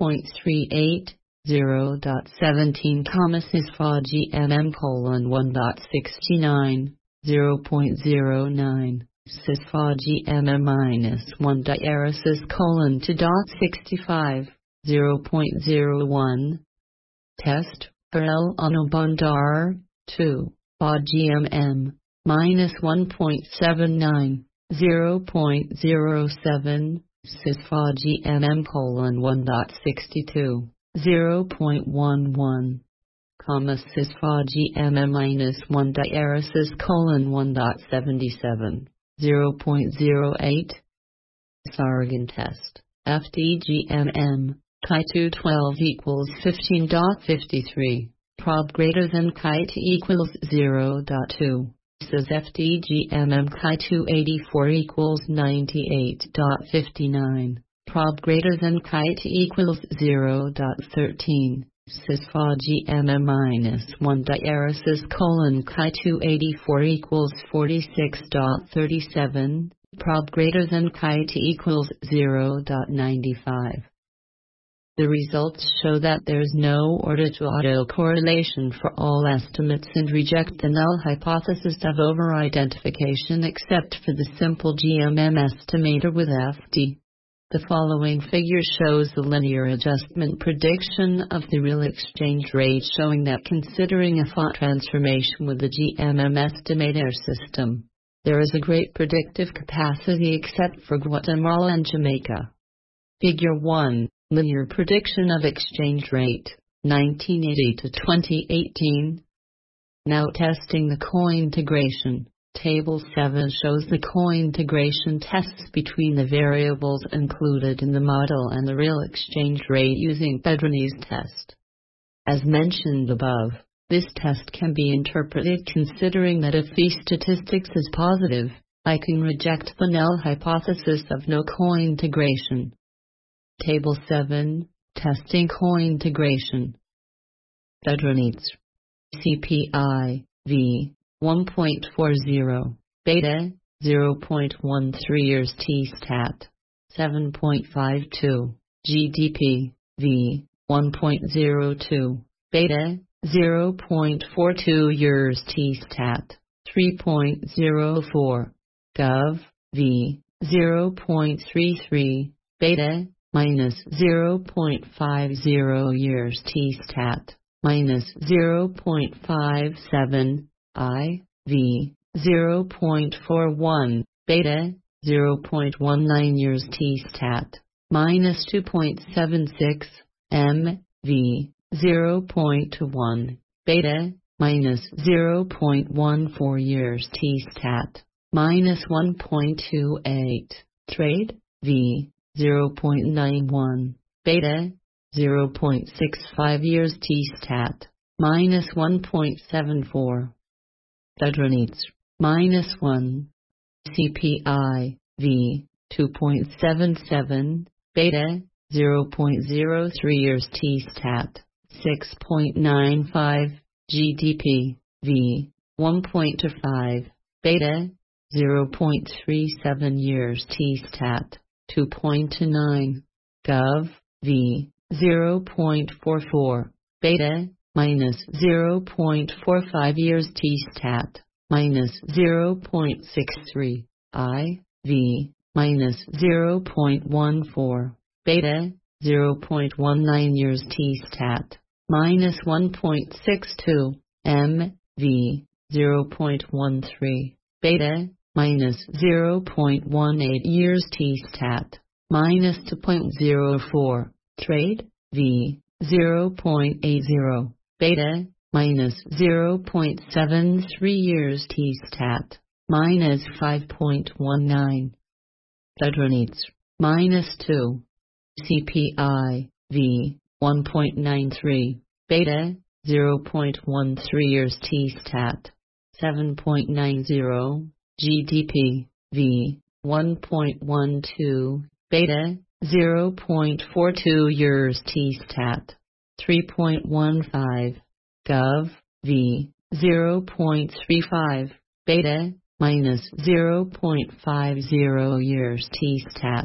1.380.17, sysfod GMM colon 1.69, 0.09, sysfod GMM minus 1 diaresis colon 2.65, 0.01. Test for L Anubandar 2, baud GMM, minus 1.79, 0.07, sysfod GMM colon 1.62, 0.11, sysfod GMM minus 1 diaresis colon 1.77, 0.08. Sargan test, FDGMM, chi212 equals 15.53, prob greater than chi2 equals 0.2. Says FDGMM chi284 equals 98.59, prob greater than chi2 equals 0.13. Sysfod GMM minus 1 diaresis colon chi284 equals 46.37, prob greater than chi2 equals 0.95. The results show that there is no order-to-auto correlation for all estimates and reject the null hypothesis of over-identification except for the simple GMM estimator with FD. The following figure shows the linear adjustment prediction of the real exchange rate, showing that considering a thought transformation with the GMM estimator system, there is a great predictive capacity except for Guatemala and Jamaica. Figure 1. Linear prediction of exchange rate, 1980 to 2018. Now testing the cointegration. Table 7 shows the cointegration tests between the variables included in the model and the real exchange rate using Bedrony's test. As mentioned above, this test can be interpreted considering that if the statistics is positive, I can reject the null hypothesis of no cointegration. Table 7, testing cointegration. Bedrony's CPI, V, 1.40, beta, 0.13 years T-stat, 7.52, GDP, V, 1.02, beta, 0.42 years T-stat, 3.04, Gov, V, 0.33, beta, minus 0.50 years T-stat, minus 0.57, I, V, 0.41, beta, 0.19 years T-stat, minus 2.76, M, V, 0.1, beta, minus 0.14 years T-stat, minus 1.28, trade, V, 0.91, beta, 0.65 years T-stat, minus 1.74. Bedrony's, minus 1. CPI, V, 2.77, beta, 0.03 years T-stat, 6.95, GDP, V, 1.25, beta, 0.37 years T-stat, 2.29, Gov, V, 0.44, beta, minus 0.45 years T-stat, minus 0.63, I, V, minus 0.14, beta, 0.19 years T-stat, minus 1.62, M, V, 0.13, beta, minus 0.18 years T-stat, minus 2.04, trade, V, 0.80, beta, minus 0.73 years T-stat, minus 5.19. Bedrony's, minus 2. CPI, V, 1.93, beta, 0.13 years T-stat, 7.90, GDP, V, 1.12, beta, 0.42 years T-stat, 3.15, Gov, V, 0.35, beta, minus 0.50 years T-stat,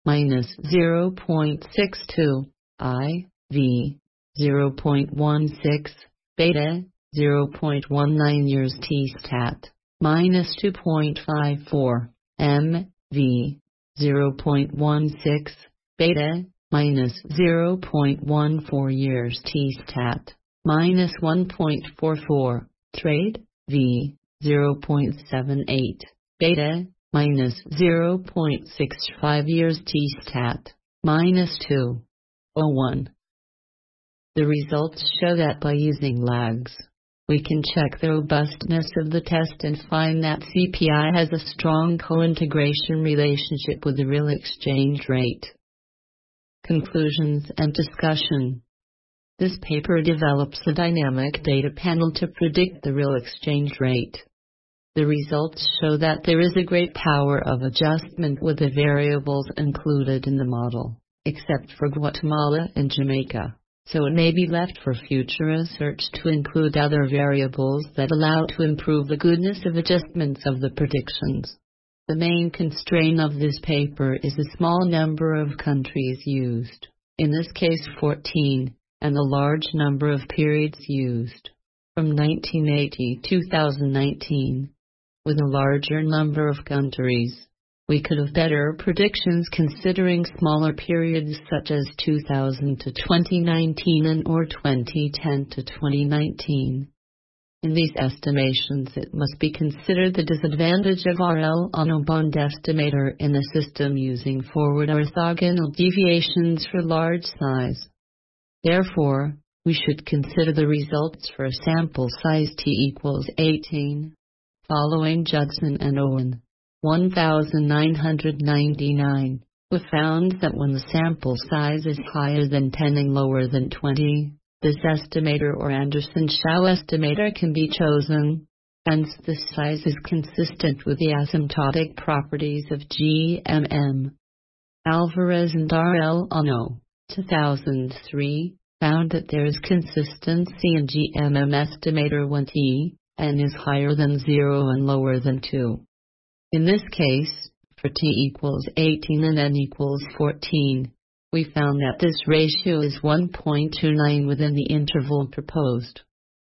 minus 0.62, IV 0.16, beta 0.19 years t-stat, minus 2.54, MV 0.16, beta, minus 0.14 years t-stat, minus 1.44, trade, V 0.78, beta, minus 0.65 years t-stat, minus 2.01. The results show that by using lags, we can check the robustness of the test and find that CPI has a strong co-integration relationship with the real exchange rate. Conclusions and discussion. This paper develops a dynamic data panel to predict the real exchange rate. The results show that there is a great power of adjustment with the variables included in the model, except for Guatemala and Jamaica, so it may be left for future research to include other variables that allow to improve the goodness of adjustments of the predictions. The main constraint of this paper is the small number of countries used, in this case 14, and the large number of periods used, from 1980 to 2019. With a larger number of countries, we could have better predictions considering smaller periods such as 2000 to 2019 and or 2010 to 2019. In these estimations, it must be considered the disadvantage of RL on a bond estimator in the system using forward orthogonal deviations for large size. Therefore, we should consider the results for a sample size t equals 18. Following Judson and Owen, 1999, we found that when the sample size is higher than 10 and lower than 20, this estimator or Anderson-Shao estimator can be chosen. Hence, this size is consistent with the asymptotic properties of GMM. Alvarez and RL Ono, 2003, found that there is consistency in GMM estimator when t n is higher than 0 and lower than 2. In this case, for t equals 18 and n equals 14, we found that this ratio is 1.29 within the interval proposed.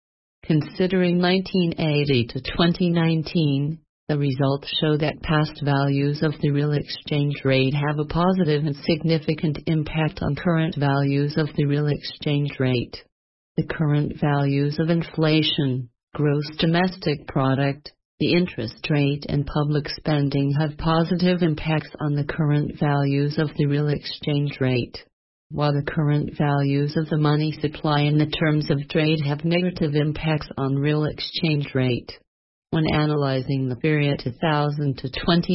Considering 1980 to 2019, the results show that past values of the real exchange rate have a positive and significant impact on current values of the real exchange rate. The current values of inflation, gross domestic product, the interest rate and public spending have positive impacts on the current values of the real exchange rate, while the current values of the money supply and the terms of trade have negative impacts on real exchange rate. When analyzing the period 2000 to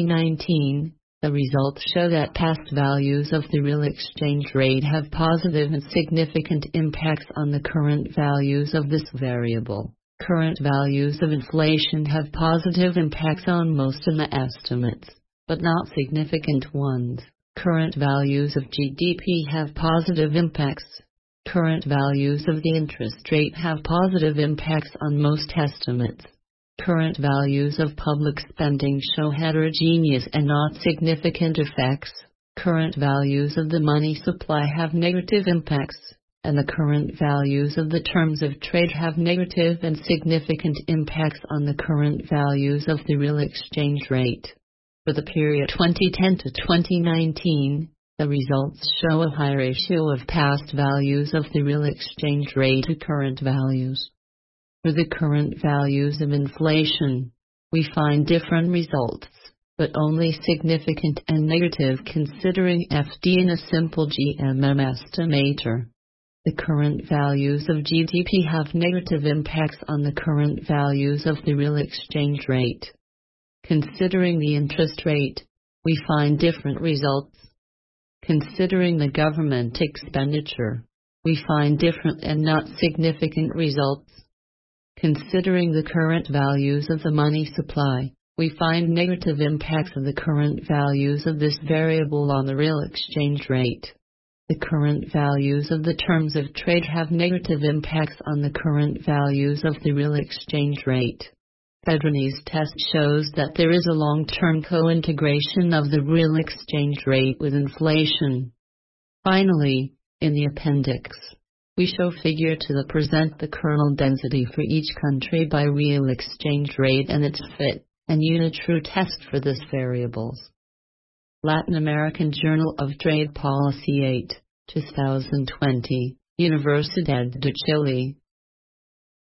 2019, the results show that past values of the real exchange rate have positive and significant impacts on the current values of this variable. Current values of inflation have positive impacts on most of the estimates, but not significant ones. Current values of GDP have positive impacts. Current values of the interest rate have positive impacts on most estimates. Current values of public spending show heterogeneous and not significant effects. Current values of the money supply have negative impacts, and the current values of the terms of trade have negative and significant impacts on the current values of the real exchange rate. For the period 2010 to 2019, the results show a high ratio of past values of the real exchange rate to current values. For the current values of inflation, we find different results, but only significant and negative considering FD in a simple GMM estimator. The current values of GDP have negative impacts on the current values of the real exchange rate. Considering the interest rate, we find different results. Considering the government expenditure, we find different and not significant results. Considering the current values of the money supply, we find negative impacts of the current values of this variable on the real exchange rate. The current values of the terms of trade have negative impacts on the current values of the real exchange rate. Pedroni's test shows that there is a long-term co-integration of the real exchange rate with inflation. Finally, in the appendix, we show figure to the present the kernel density for each country by real exchange rate and its fit, and unitrue test for this variables. Latin American Journal of Trade Policy 8, 2020, Universidad de Chile.